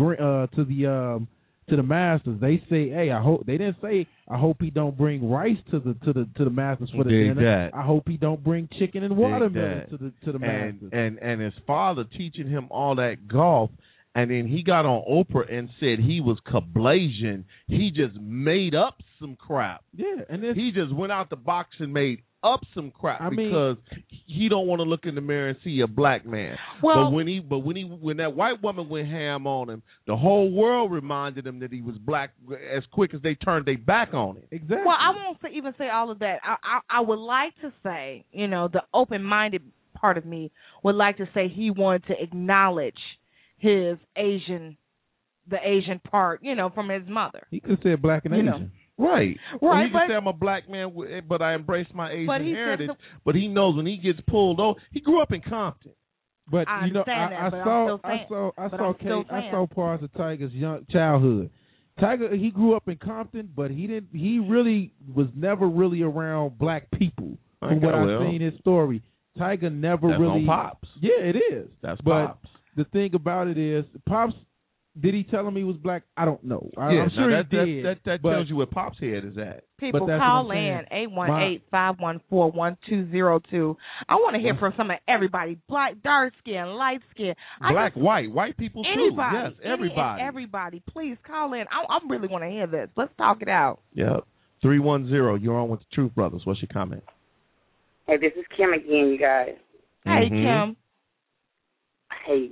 Masters, they say, hey, they didn't say I hope he don't bring rice to the Masters for the dinner. I hope he don't bring chicken and watermelon to the Masters. And his father teaching him all that golf. And then he got on Oprah and said he was Kablasian. He just made up some crap. Yeah, and he just went out the box and made up some crap because he don't want to look in the mirror and see a black man. Well, but when that white woman went ham on him, the whole world reminded him that he was black as quick as they turned their back on him. Exactly. Well, I won't even say all of that. I would like to say, the open-minded part of me would like to say he wanted to acknowledge the Asian part, from his mother. He could have said black and Asian. Right. Right. He could say I'm a black man, but I embrace my Asian heritage. But he knows when he gets pulled over, he grew up in Compton. But I saw parts of Tiger's young childhood. Tiger, he grew up in Compton, but he really was never really around black people. From what I've seen his story. Tiger never That's really on Pops. Yeah, it is. That's but Pops. The thing about it is, Pops. Did he tell him he was black? I don't know. I'm sure that, he did. That tells you where Pop's head is at. People call in 818-514-1202. I want to hear from some of everybody. Black, dark skin, light skin. White people anybody, too. Yes, everybody. Everybody, please call in. I really want to hear this. Let's talk it out. Yep. 310. You're on with the Truth Brothers. What's your comment? Hey, this is Kim again, you guys. Hey, Kim. Hey,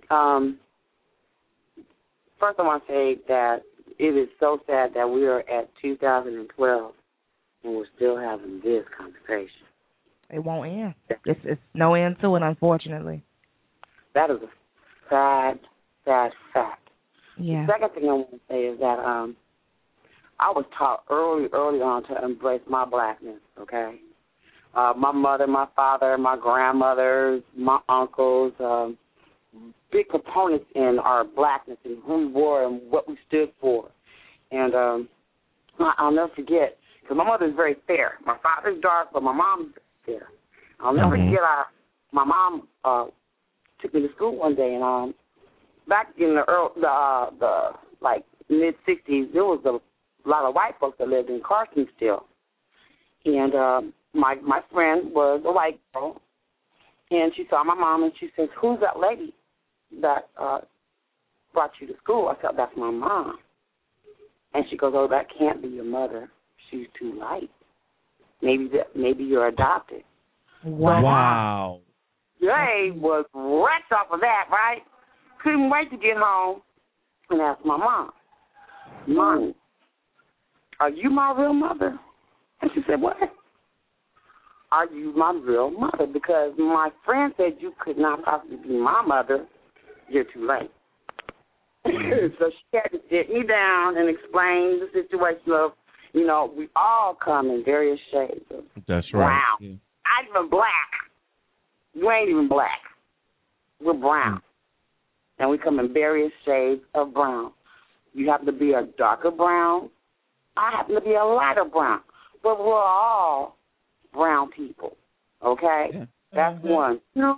first I want to say that it is so sad that we are at 2012 and we're still having this conversation. It won't end. It's no end to it, unfortunately. That is a sad fact. Yeah. The second thing I want to say is that I was taught early on to embrace my blackness, okay? My mother, my father, my grandmothers, my uncles, big proponents in our blackness and who we were and what we stood for. And I'll never forget, because my mother's very fair. My father's dark, but my mom's fair. I'll never forget, my mom took me to school one day, and back in the mid-'60s, there was a lot of white folks that lived in Carson still. And my friend was a white girl, and she saw my mom, and she says, "Who's that lady that brought you to school?" I said, "That's my mom." And she goes, "Oh, that can't be your mother. She's too light. Maybe you're adopted." Wow. Jay was wrecked off of that, right? Couldn't wait to get home and ask my mom, "Mommy, are you my real mother?" And she said, "What? Are you my real mother? Because my friend said you could not possibly be my mother. You're too late." So she had to sit me down and explain the situation of, we all come in various shades of That's right. brown. Yeah. Not even black. You ain't even black. We're brown. And we come in various shades of brown. You happen to be a darker brown. I happen to be a lighter brown. But we're all brown people, okay? Yeah. That's one.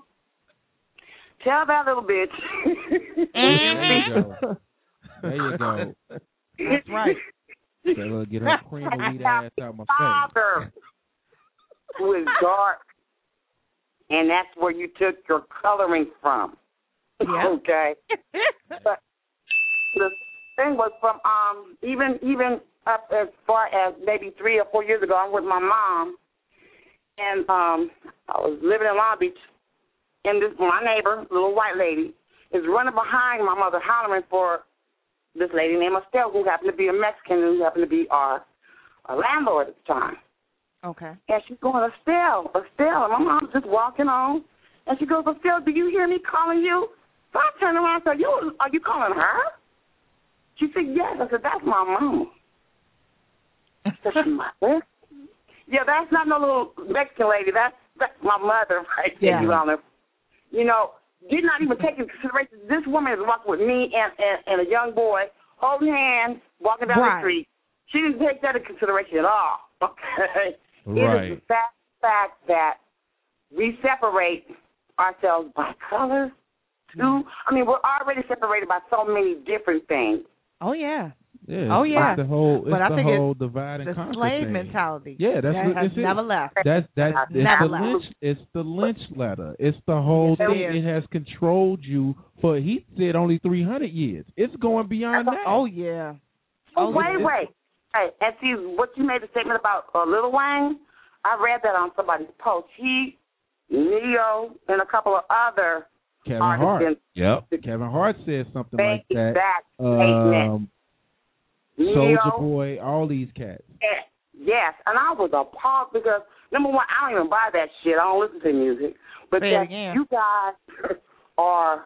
Tell that little bitch. There you go. That's right. So get her cream of wheat ass out my Father, who is dark, and that's where you took your coloring from. Yeah. Okay. But the thing was from even up as far as maybe 3 or 4 years ago, I'm with my mom, and I was living in Long Beach, and my neighbor, little white lady, is running behind my mother hollering for this lady named Estelle, who happened to be a Mexican, who happened to be our landlord at the time. Okay. And she's going, Estelle. And my mom's just walking on, and she goes, "Estelle, do you hear me calling you?" So I turned around and said, "Are you calling her?" She said, "Yes." I said, "That's my mama." I said, "Mother?" Yeah, that's not no little Mexican lady. That's my mother right there, Your Honor. Did not even take into consideration. This woman is walking with me and a young boy, holding hands, walking down the street. She didn't take that into consideration at all. Okay? Right. It is the fact that we separate ourselves by color, too. I mean, we're already separated by so many different things. Oh, yeah. Yeah, oh yeah, it's the whole divide and the conquer slave thing. mentality. Yeah, that's that what has it's never left. It's never the left. lynch. It's the lynch letter. It's the whole thing. It has controlled you for. He said only 300 years. It's going beyond that. Oh yeah. Wait. Hey, and see what you made a statement about Lil Wayne. I read that on somebody's post. He, Neo, and a couple of other Kevin artists. Hart. Kevin Hart said something like that. Statement. Soulja Boy, all these cats. Yes, and I was appalled because, number one, I don't even buy that shit. I don't listen to music. But you guys are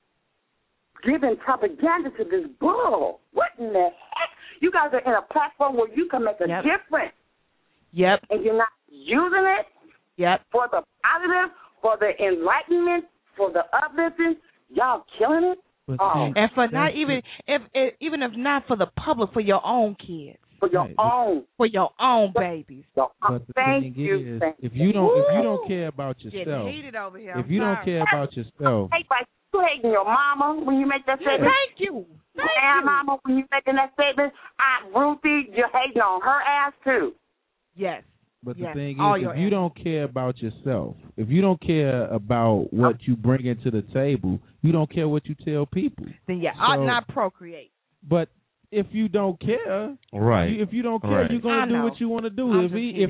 giving propaganda to this bull. What in the heck? You guys are in a platform where you can make a difference. Yep. And you're not using it for the positive, for the enlightenment, for the uplifting. Y'all killing it. And for not even if not for the public, for your own kids. for your own. For your own babies. But the thing is, if you don't care about yourself, getting heated over here. if you don't care about yourself, Hey, like you hating your mama when you make that statement. Thank you. And mama, when you making that statement, Ruthie, you're hating on her ass too. Yes. But the thing is, if you don't care about yourself, if you don't care about what you bring into the table, you don't care what you tell people. Then you ought not procreate. But if you don't care, right? If you don't care, you're gonna do what you want to do.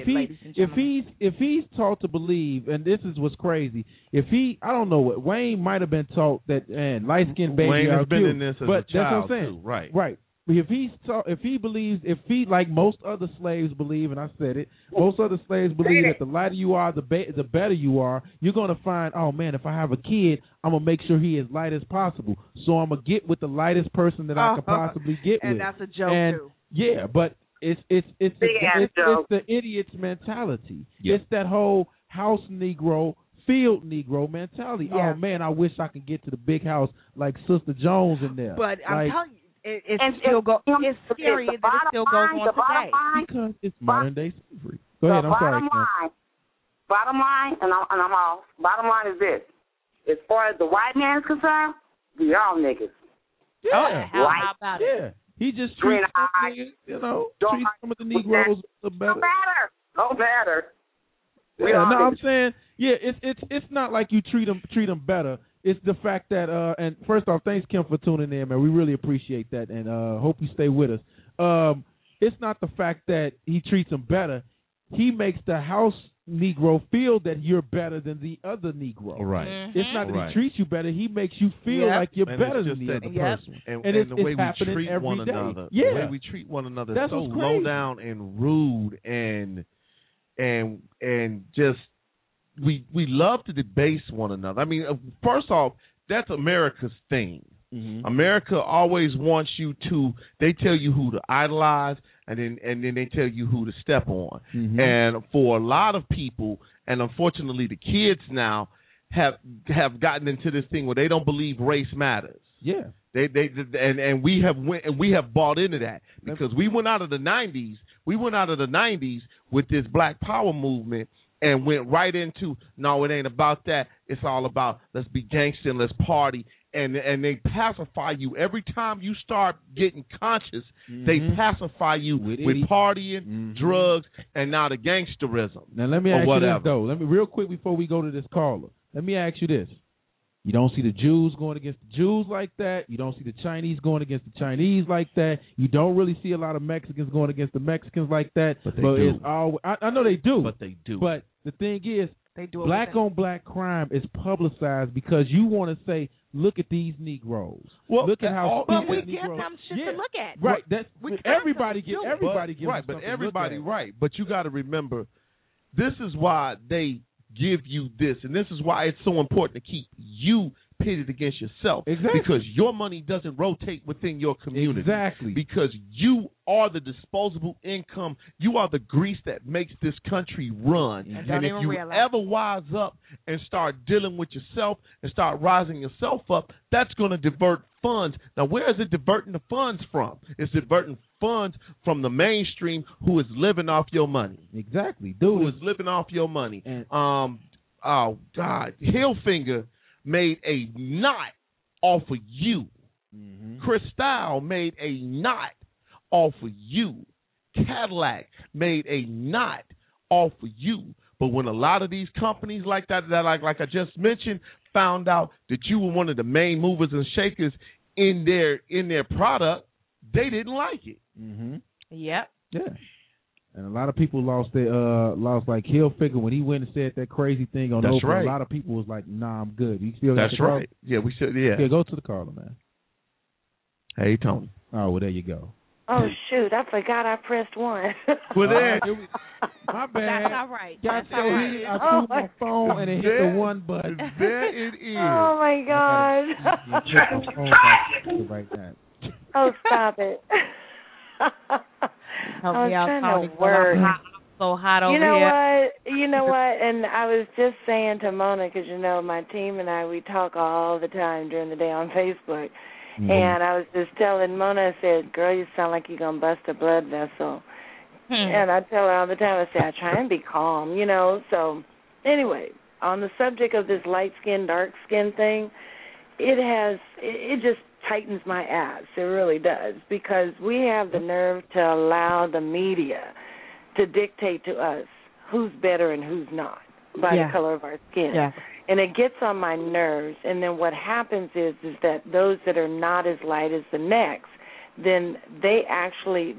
If he's taught to believe, and this is what's crazy, I don't know what Wayne might have been taught that, and light skinned baby Wayne are has been cute, in this as but a that's child what I'm saying. too, right? Right. If he believes, like most other slaves believe, and I said it, most other slaves believe that the lighter you are, the better you are. You're gonna find, oh man, if I have a kid, I'm gonna make sure he is light as possible. So I'm gonna get with the lightest person that I could possibly get with. And that's a joke too. Yeah, but it's the idiot's mentality. Yep. It's that whole house Negro, field Negro mentality. Yeah. Oh man, I wish I could get to the big house like Sister Jones in there. But I'm telling you. It's scary that it still goes on today. Because it's modern day slavery. Go ahead, I'm sorry. Bottom line, and I'm off. Bottom line is this: as far as the white man is concerned, we all niggas. Yeah, how about it? He just treats treats some of the Negroes better. No matter. I'm saying, it's not like you treat them better. It's the fact that, and first off, thanks, Kim, for tuning in, man. We really appreciate that, and hope you stay with us. It's not the fact that he treats them better. He makes the house Negro feel that you're better than the other Negro. Right. Mm-hmm. It's not that he treats you better. He makes you feel like you're better than the other person. And it's the way we treat every one day. another. Yeah. The way we treat one another That's is so what's low crazy. down and rude and just we love to debase one another. I mean, first off, that's America's thing. Mm-hmm. America always wants you to. They tell you who to idolize, and then they tell you who to step on. Mm-hmm. And for a lot of people, and unfortunately, the kids now have gotten into this thing where they don't believe race matters. Yeah. We have bought into that because we went out of the 90s. We went out of the 90s with this Black Power movement and went right into, no, it ain't about that. It's all about let's be gangster and let's party. And they pacify you every time you start getting conscious. Mm-hmm. They pacify you with partying, drugs, and now the gangsterism. Now let me ask you this though. Let me real quick before we go to this caller. Let me ask you this. You don't see the Jews going against the Jews like that. You don't see the Chinese going against the Chinese like that. You don't really see a lot of Mexicans going against the Mexicans like that. But they do. It's always, I know they do. But they do. But the thing is, they do black on black crime is publicized because you want to say, look at these Negroes. Well, look at how but we give Negroes. them shit to look at. Right. That's everybody give gives right. them But everybody to look at. right. But you got to remember, this is why they give you this, and this is why it's so important to keep you pitted against yourself. Exactly. Because your money doesn't rotate within your community. Exactly. Because you are the disposable income. You are the grease that makes this country run. And if you ever wise up and start dealing with yourself and start rising yourself up, that's going to divert funds. Now, where is it diverting the funds from? It's diverting funds from the mainstream who is living off your money. Exactly. Dude. Who is living off your money. And, oh, God. Hilfiger made a knot off of you. Mm-hmm. Cristal made a knot off of you. Cadillac made a knot off of you. But when a lot of these companies like that like I just mentioned, found out that you were one of the main movers and shakers in their product, they didn't like it. Mm-hmm. Yep. Yeah. And a lot of people lost like Hilfiger when he went and said that crazy thing on Oprah. Right. A lot of people was like, "Nah, I'm good." You still got That's the caller? right. Yeah, we should. Yeah. Okay, go to the caller, man. Hey, Tony. Oh, well, there you go. Oh shoot! I forgot I pressed one. Well, there. My bad. That's all right. Got so heated, I threw my phone and it hit the one button. There it is. Oh my God! Right now. Oh, stop it! Help me out, Tony. So hot over here. You know here. what? And I was just saying to Mona, because my team and I, we talk all the time during the day on Facebook, And I was just telling Mona, I said, girl, you sound like you're going to bust a blood vessel. And I tell her all the time, I say, I try and be calm, you know. So anyway, on the subject of this light skin, dark skin thing, it just tightens my ass. It really does, because we have the nerve to allow the media to dictate to us who's better and who's not by the color of our skin. Yeah. And it gets on my nerves. And then what happens is that those that are not as light as the next, then they actually,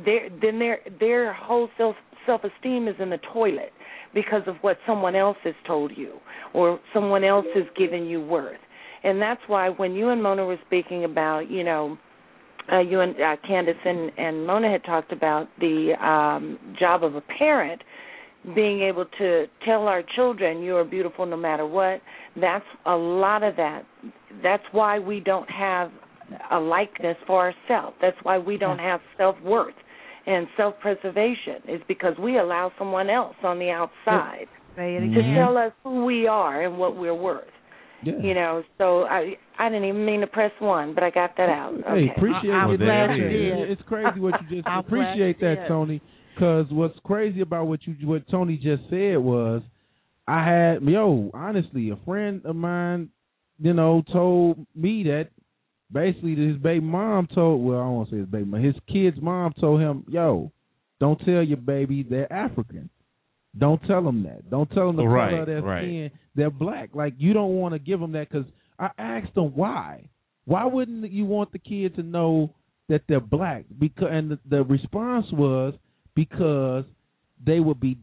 their whole self-esteem is in the toilet because of what someone else has told you or someone else has given you worth. And that's why when you and Mona were speaking about, you know, you and Candace and Mona had talked about the job of a parent, being able to tell our children you are beautiful no matter what. That's a lot of that. That's why we don't have a likeness for ourselves. That's why we don't have self-worth and self-preservation, is because we allow someone else on the outside to tell us who we are and what we're worth. Yeah. You know, so I didn't even mean to press one, but I got that out. Okay. Hey, appreciate it. It's crazy what you just appreciate that, Tony. Because what's crazy about what Tony just said was, I had honestly, a friend of mine, you know, told me that basically his baby mom told. Well, I don't want to say his baby mom. His kid's mom told him, don't tell your baby they're African. Don't tell them that. Don't tell them the color of their skin. They're black. Like, you don't want to give them that, because I asked them why. Why wouldn't you want the kid to know that they're black? And the response was because they would be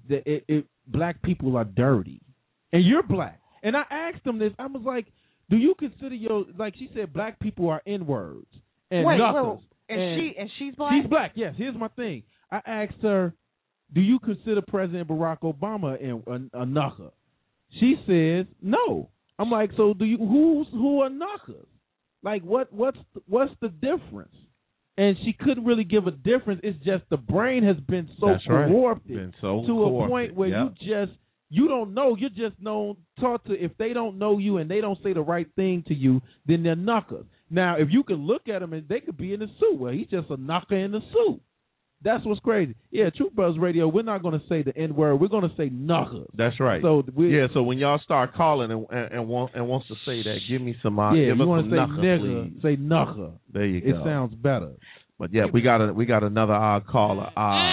black people are dirty, and you're black. And I asked them this. I was like, do you consider like she said, black people are N-words and knuckles. And she's black. She's black. Yes. Here's my thing. I asked her, do you consider President Barack Obama a knucker? She says no. I'm like, so do you? Who are knuckers? Like, what's the difference? And she couldn't really give a difference. It's just the brain has been so corrupted to a point where you don't know. You're just taught to, if they don't know you and they don't say the right thing to you, then they're knuckers. Now, if you can look at them and they could be in a suit, well, he's just a knucker in a suit. That's what's crazy. Yeah, Truth Brothers Radio, we're not going to say the N-word. We're going to say knuckers. That's right. So so when y'all start calling and wants to say that, give me some give us some knucker, nigger, please. Say knucker. There you go. It sounds better. But yeah, we got another caller.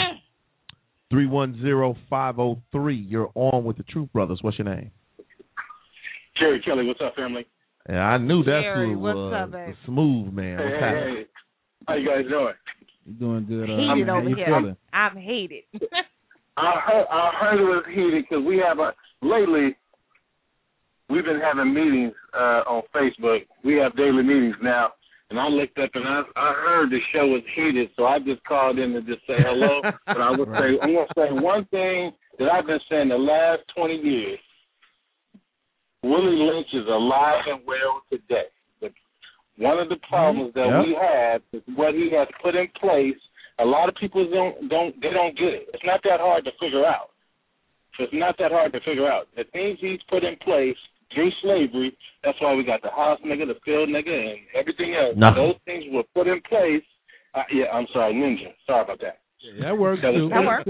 310-503. You're on with the Truth Brothers. What's your name? Jerry Kelly. What's up, family? Yeah, I knew that's Jerry, who it was. What's up, babe? The smooth man. Hey. How you guys doing? You doing good? Heated over here. I'm hated. I heard it was heated because lately we've been having meetings on Facebook. We have daily meetings now, and I looked up and I heard the show was heated, so I just called in to just say hello. But I'm gonna say one thing that I've been saying the last 20 years. Willie Lynch is alive and well today. One of the problems that we have is what he has put in place. A lot of people don't get it. It's not that hard to figure out. The things he's put in place through slavery, that's why we got the house nigga, the field nigga, and everything else. Those things were put in place. I'm sorry, Ninja. Sorry about that. Yeah, that works too.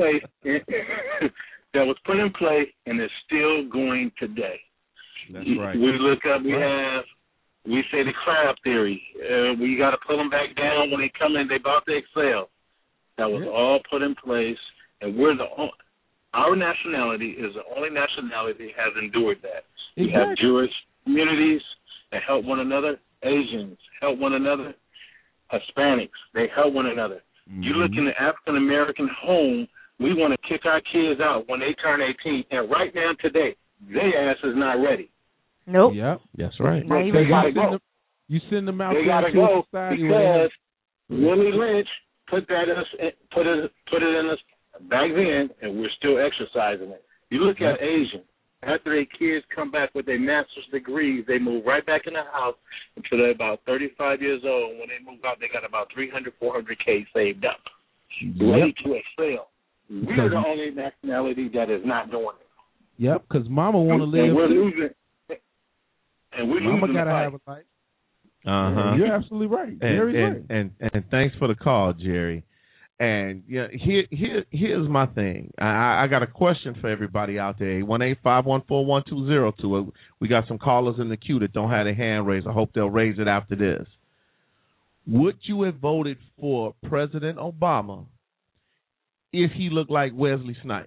That was put in place and is still going today. That's right. We look up, we say the crab theory. We got to pull them back down when they come in. They about to excel. That was all put in place, and our nationality is the only nationality that has endured that. We have Jewish communities that help one another. Asians help one another. Hispanics, they help one another. Mm-hmm. You look in the African American home, we want to kick our kids out when they turn 18, and right now today, their ass is not ready. Nope. Yep. That's right. They gotta go. You send them out they there gotta to go society because Willie Lynch put it in us back then, and we're still exercising it. You look at Asians. After their kids come back with their master's degrees, they move right back in the house until they're about 35 years old. When they move out, they got about 300, 400K saved up, ready to excel. We're the only nationality that is not doing it. Yep, because Mama want to live. And we're losing. And we're Mama losing gotta the have a life. You're absolutely right. Jerry's right. And thanks for the call, Jerry. And here's my thing. I got a question for everybody out there. 1-855-141-2002. We got some callers in the queue that don't have their hand raised. I hope they'll raise it after this. Would you have voted for President Obama if he looked like Wesley Snipes?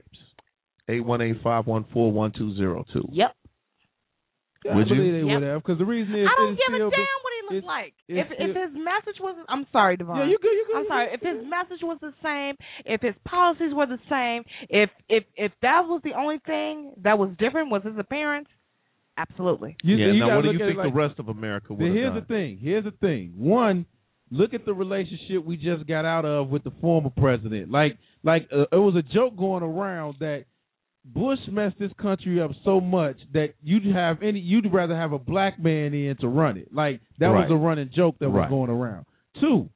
818-514-1202. Yep. Yeah, would I believe you? they would have, because the reason is I don't give a damn what he looks like. If his message was, I'm sorry, Devon. Yeah, you good. I'm sorry. If his message was the same, if his policies were the same, if that was the only thing that was different was his appearance, absolutely. Now what do you think the rest of America would have done? Here's the thing. One, look at the relationship we just got out of with the former president. It was a joke going around that Bush messed this country up so much that you'd rather have a black man in to run it. That was a running joke that was going around. Two,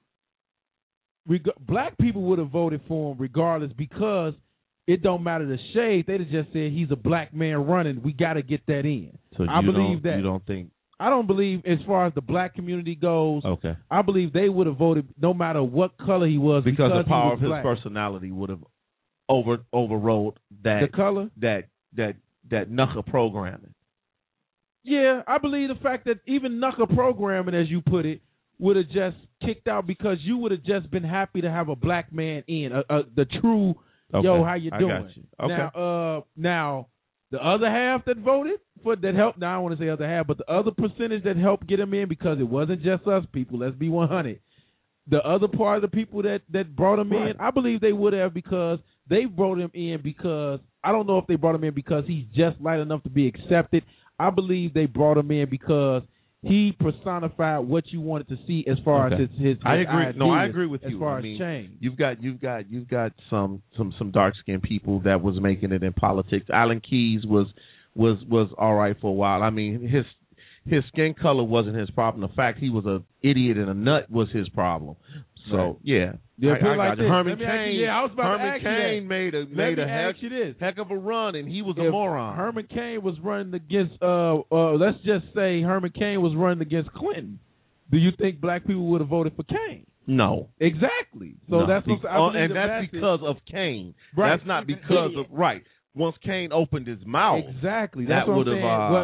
black people would have voted for him regardless, because it don't matter the shade. They'd have just said he's a black man running. We got to get that in. So I believe that. You don't think? I don't believe, as far as the black community goes, I believe they would have voted no matter what color he was, because the power of his black. personality would have overrode that the color, that knuckle programming. Yeah, I believe the fact that even knuckle programming, as you put it, would have just kicked out, because you would have just been happy to have a black man in, the true yo, how you doing? I got you. Okay. Now the other half that voted for that helped. Now I don't want to say other half, but the other percentage that helped get him in, because it wasn't just us people. Let's be 100. The other part of the people that brought him in, I believe they would have, because they brought him in because, I don't know if they brought him in because he's just light enough to be accepted. I believe they brought him in because he personified what you wanted to see as far as his I agree. ideas, I agree with you. As far as change, you've got some dark skinned people that was making it in politics. Alan Keyes was all right for a while. I mean, his skin color wasn't his problem. The fact he was an idiot and a nut was his problem. So Herman Cain made a heck of a run, and he was a moron. Herman Cain was running against let's just say Herman Cain was running against Clinton. Do you think black people would have voted for Cain? No. Exactly. So that's what that's because of Cain. Right. That's not because of Once Cain opened his mouth, exactly. That would have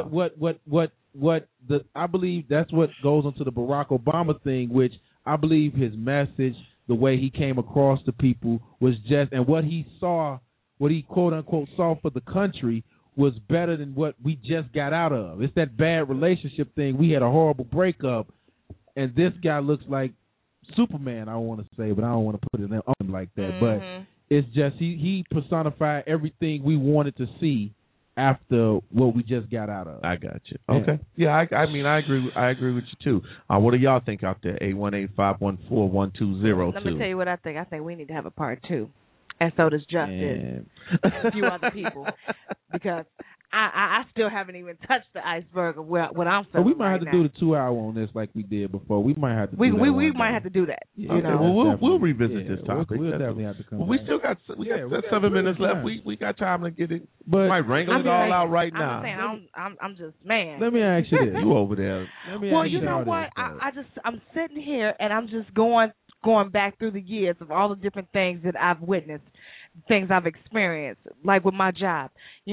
I believe that's what goes into the Barack Obama thing, which I believe his message, the way he came across to people, was just, and what he saw, what he quote unquote saw for the country, was better than what we just got out of. It's that bad relationship thing. We had a horrible breakup, and this guy looks like Superman, I want to say, but I don't want to put it on him like that. But it's just he personified everything we wanted to see after what we just got out of. I got you. Okay. Yeah, I mean, I agree with you too. What do y'all think out there? 818-514-1202. Let me tell you what I think. I think we need to have a part 2, and so does Justin, a few other people, because I still haven't even touched the iceberg of what I'm saying. We might have to do the 2 hour on this like we did before. We might have to. We might have to do that. Yeah. Well, we'll revisit this topic. We'll definitely have to come. Well, we still got 7 minutes left. We got time to get it. But might wrangle it all out right now. I'm just man. Let me ask you this. You over there? Well, you know what? I'm sitting here and I'm just going back through the years of all the different things that I've witnessed, things I've experienced, like with my job.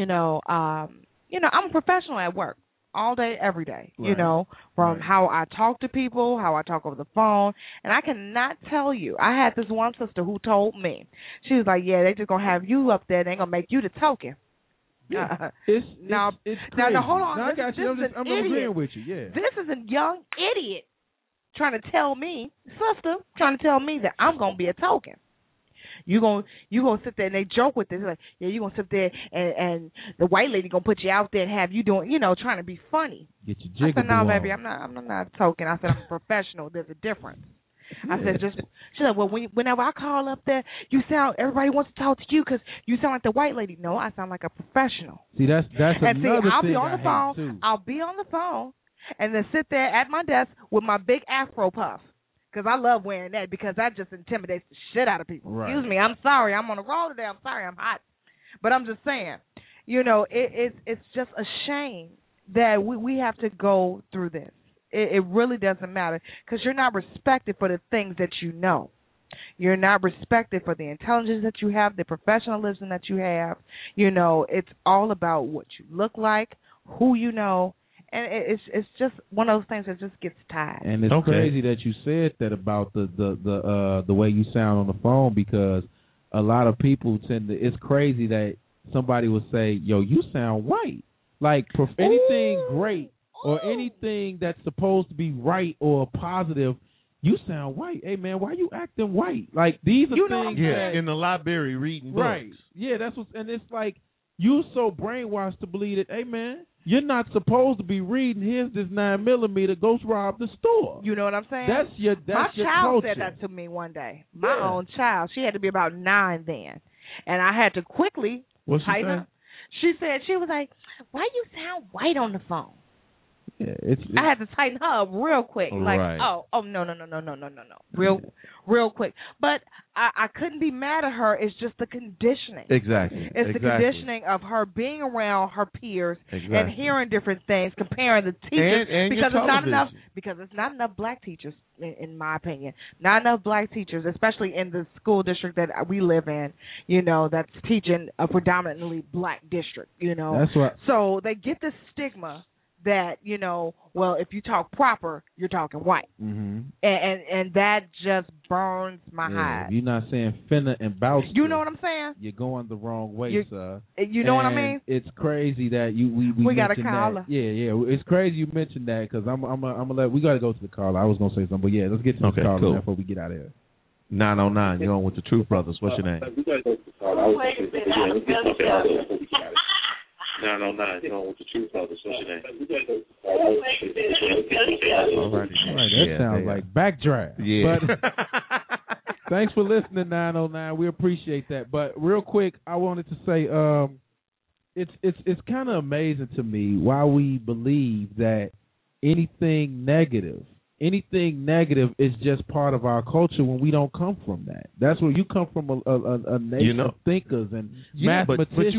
I'm a professional at work all day, every day, from how I talk to people, how I talk over the phone. And I cannot tell you, I had this one sister who told me, she was like, yeah, they just going to have you up there. They're going to make you the token. Yeah. It's now, hold on. I got you. I'm agreeing with you. Yeah. This is a young idiot trying to tell me that I'm going to be a token. You gonna sit there and they joke with this, like, yeah, you gonna sit there and the white lady gonna put you out there and have you doing, trying to be funny. Get your jigger. I said, no, baby, I'm not a token. I said, I'm a professional. There's a difference. I said, she's like, well, whenever I call up there, everybody wants to talk to you because you sound like the white lady. No, I sound like a professional. See, that's and another I'll thing be on the phone. Too. I'll be on the phone and then sit there at my desk with my big Afro puff. Because I love wearing that because that just intimidates the shit out of people. Right. Excuse me, I'm sorry. I'm on the road today. I'm sorry, I'm hot. But I'm just saying, it's just a shame that we have to go through this. It really doesn't matter because you're not respected for the things that you know. You're not respected for the intelligence that you have, the professionalism that you have. You know, it's all about what you look like, who you know, and it's just one of those things that just gets tired. And it's crazy that you said that about the way you sound on the phone, because a lot of people tend to. It's crazy that somebody would say, "Yo, you sound white." Like for anything great or anything that's supposed to be right or positive, you sound white. Hey man, why you acting white? Like these are things that, in the library reading books. Right. Yeah, that's what, and it's like you so brainwashed to believe that, hey man, you're not supposed to be reading. Here's this 9mm. Go rob the store. You know what I'm saying? That's your My your child culture. said that to me one day. My own child. She had to be about 9 then, and I had to quickly tighten up. She said, she was like, "Why you sound white on the phone?" Yeah, I had to tighten her up real quick. Like, Right. no. Real quick. But I couldn't be mad at her. It's just the conditioning. Exactly. It's the conditioning of her being around her peers and hearing different things, comparing the teachers and because your it's not enough black teachers, in my opinion. Not enough black teachers, especially in the school district that we live in, you know, that's teaching a predominantly black district, you know. That's what. So they get this stigma that, you know, well, if you talk proper, you're talking white. Mm-hmm. And that just burns my hide. You're not saying finna and bout. You know what I'm saying? You're going the wrong way, sir. You know what I mean? It's crazy that we got a mentioned caller. that. Yeah. It's crazy you mentioned that because I'm gonna let we got to go to the caller. I was gonna say something, but yeah, let's get to the caller cool. before we get out of here. 909, you're on with the Truth Brothers. What's your name? 909, you're on with the Truth Brothers. What's your name? All right. That sounds like backdraft. Yeah. But thanks for listening, 909. We appreciate that. But real quick, I wanted to say, it's kind of amazing to me why we believe that anything negative is just part of our culture when we don't come from that. That's where you come from, a nation of thinkers and mathematicians. But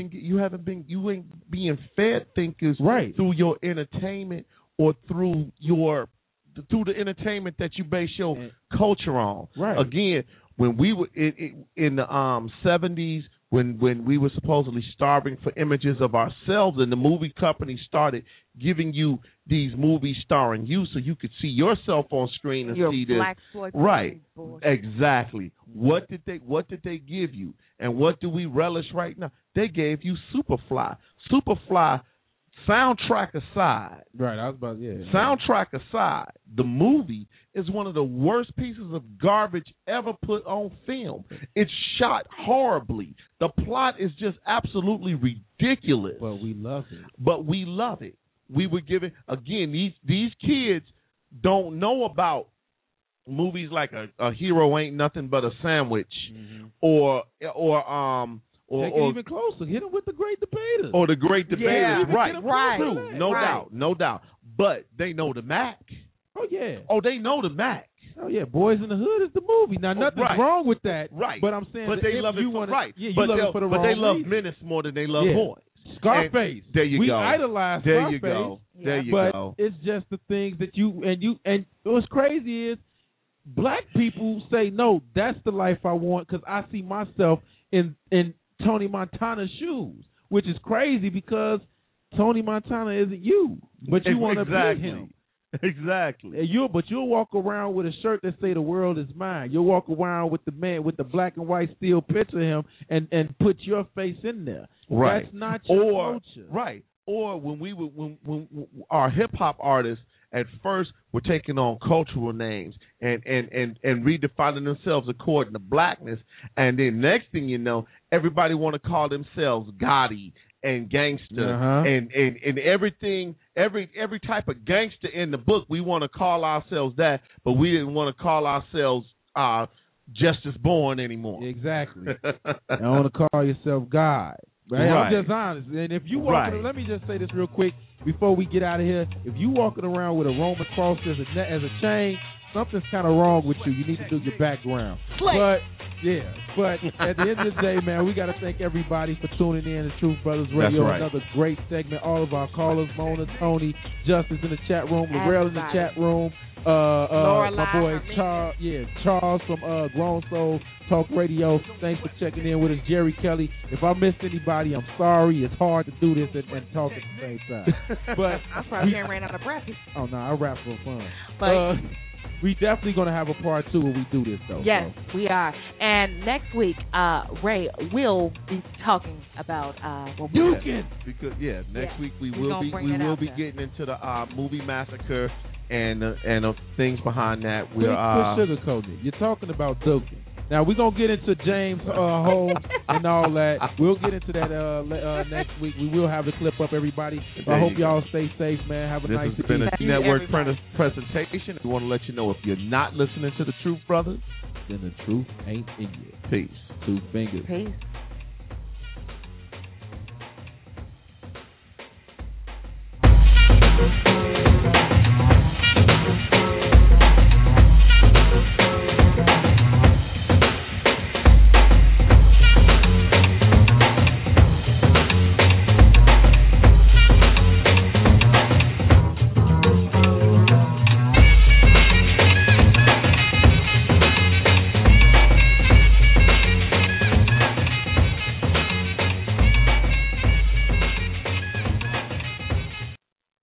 you ain't being fed thinkers through your entertainment or through the entertainment that you base your culture on. Right. Again, when we were in the 70s, when we were supposedly starving for images of ourselves, and the movie companies started giving you these movies starring you so you could see yourself on screen and see this. Right. Exactly. What did they give you? And what do we relish right now? They gave you Superfly. Superfly, soundtrack aside. Right, I was about soundtrack aside, the movie is one of the worst pieces of garbage ever put on film. It's shot horribly. The plot is just absolutely ridiculous. But we love it. We were given, again, these kids don't know about movies like a Hero Ain't Nothing But a Sandwich, or take it even closer. Hit them with The Great Debaters. Or The Great Debaters. Yeah. Right. True. No doubt. But they know the Mac. Oh, yeah. Oh, they know the Mac. Oh, yeah. Boys in the Hood is the movie. Now, nothing's wrong with that. Right. But I'm saying but they love it for, Yeah, you love it for the wrong But they love reason. Menace more than they love Boys. Scarface. And there you we go. idolize there Scarface. You go. There you but go. It's just the things that and what's crazy is black people say, no, that's the life I want because I see myself in Tony Montana's shoes, which is crazy because Tony Montana isn't you, but you want to be him. Exactly. But you'll walk around with a shirt that say the world is mine. You'll walk around with the man with the black and white steel picture of him and put your face in there. Right. That's not your culture. Right. Or when our hip hop artists at first were taking on cultural names and redefining themselves according to blackness, and then next thing you know, everybody want to call themselves Gotti and gangster and everything, every type of gangster in the book. We want to call ourselves that, but we didn't want to call ourselves Justice Born anymore. Exactly. I want to call yourself God. Right? I'm just honest. And if you walk, let me just say this real quick before we get out of here. If you walking around with a Roman cross as a chain, something's kind of wrong with you. You need to do your background. But Yeah, but at the end of the day, man, we got to thank everybody for tuning in to Truth Brothers Radio. That's right. Another great segment. All of our callers, Mona, Tony, Justice in the chat room, Lorel in the chat room, my boy Charles from Grown Soul Talk Radio. Thanks for checking in with us, Jerry Kelly. If I missed anybody, I'm sorry. It's hard to do this and talk at the same time. But I probably ran out of breath. Oh no, I rap for fun. But we definitely gonna have a part 2 when we do this though. Yes, so. we are. And next week, Ray will be talking about because next week we will be getting into the movie Massacre and things behind that. We're sugarcoating it. You're talking about Duking. Now we're gonna get into James Holmes and all that. We'll get into that next week. We will have the clip up, everybody. I hope y'all stay safe, man. Have a nice This has been a T-Network presentation. We want to let you know if you're not listening to the Truth Brothers, then the truth ain't in you. Peace. 2 fingers. Peace.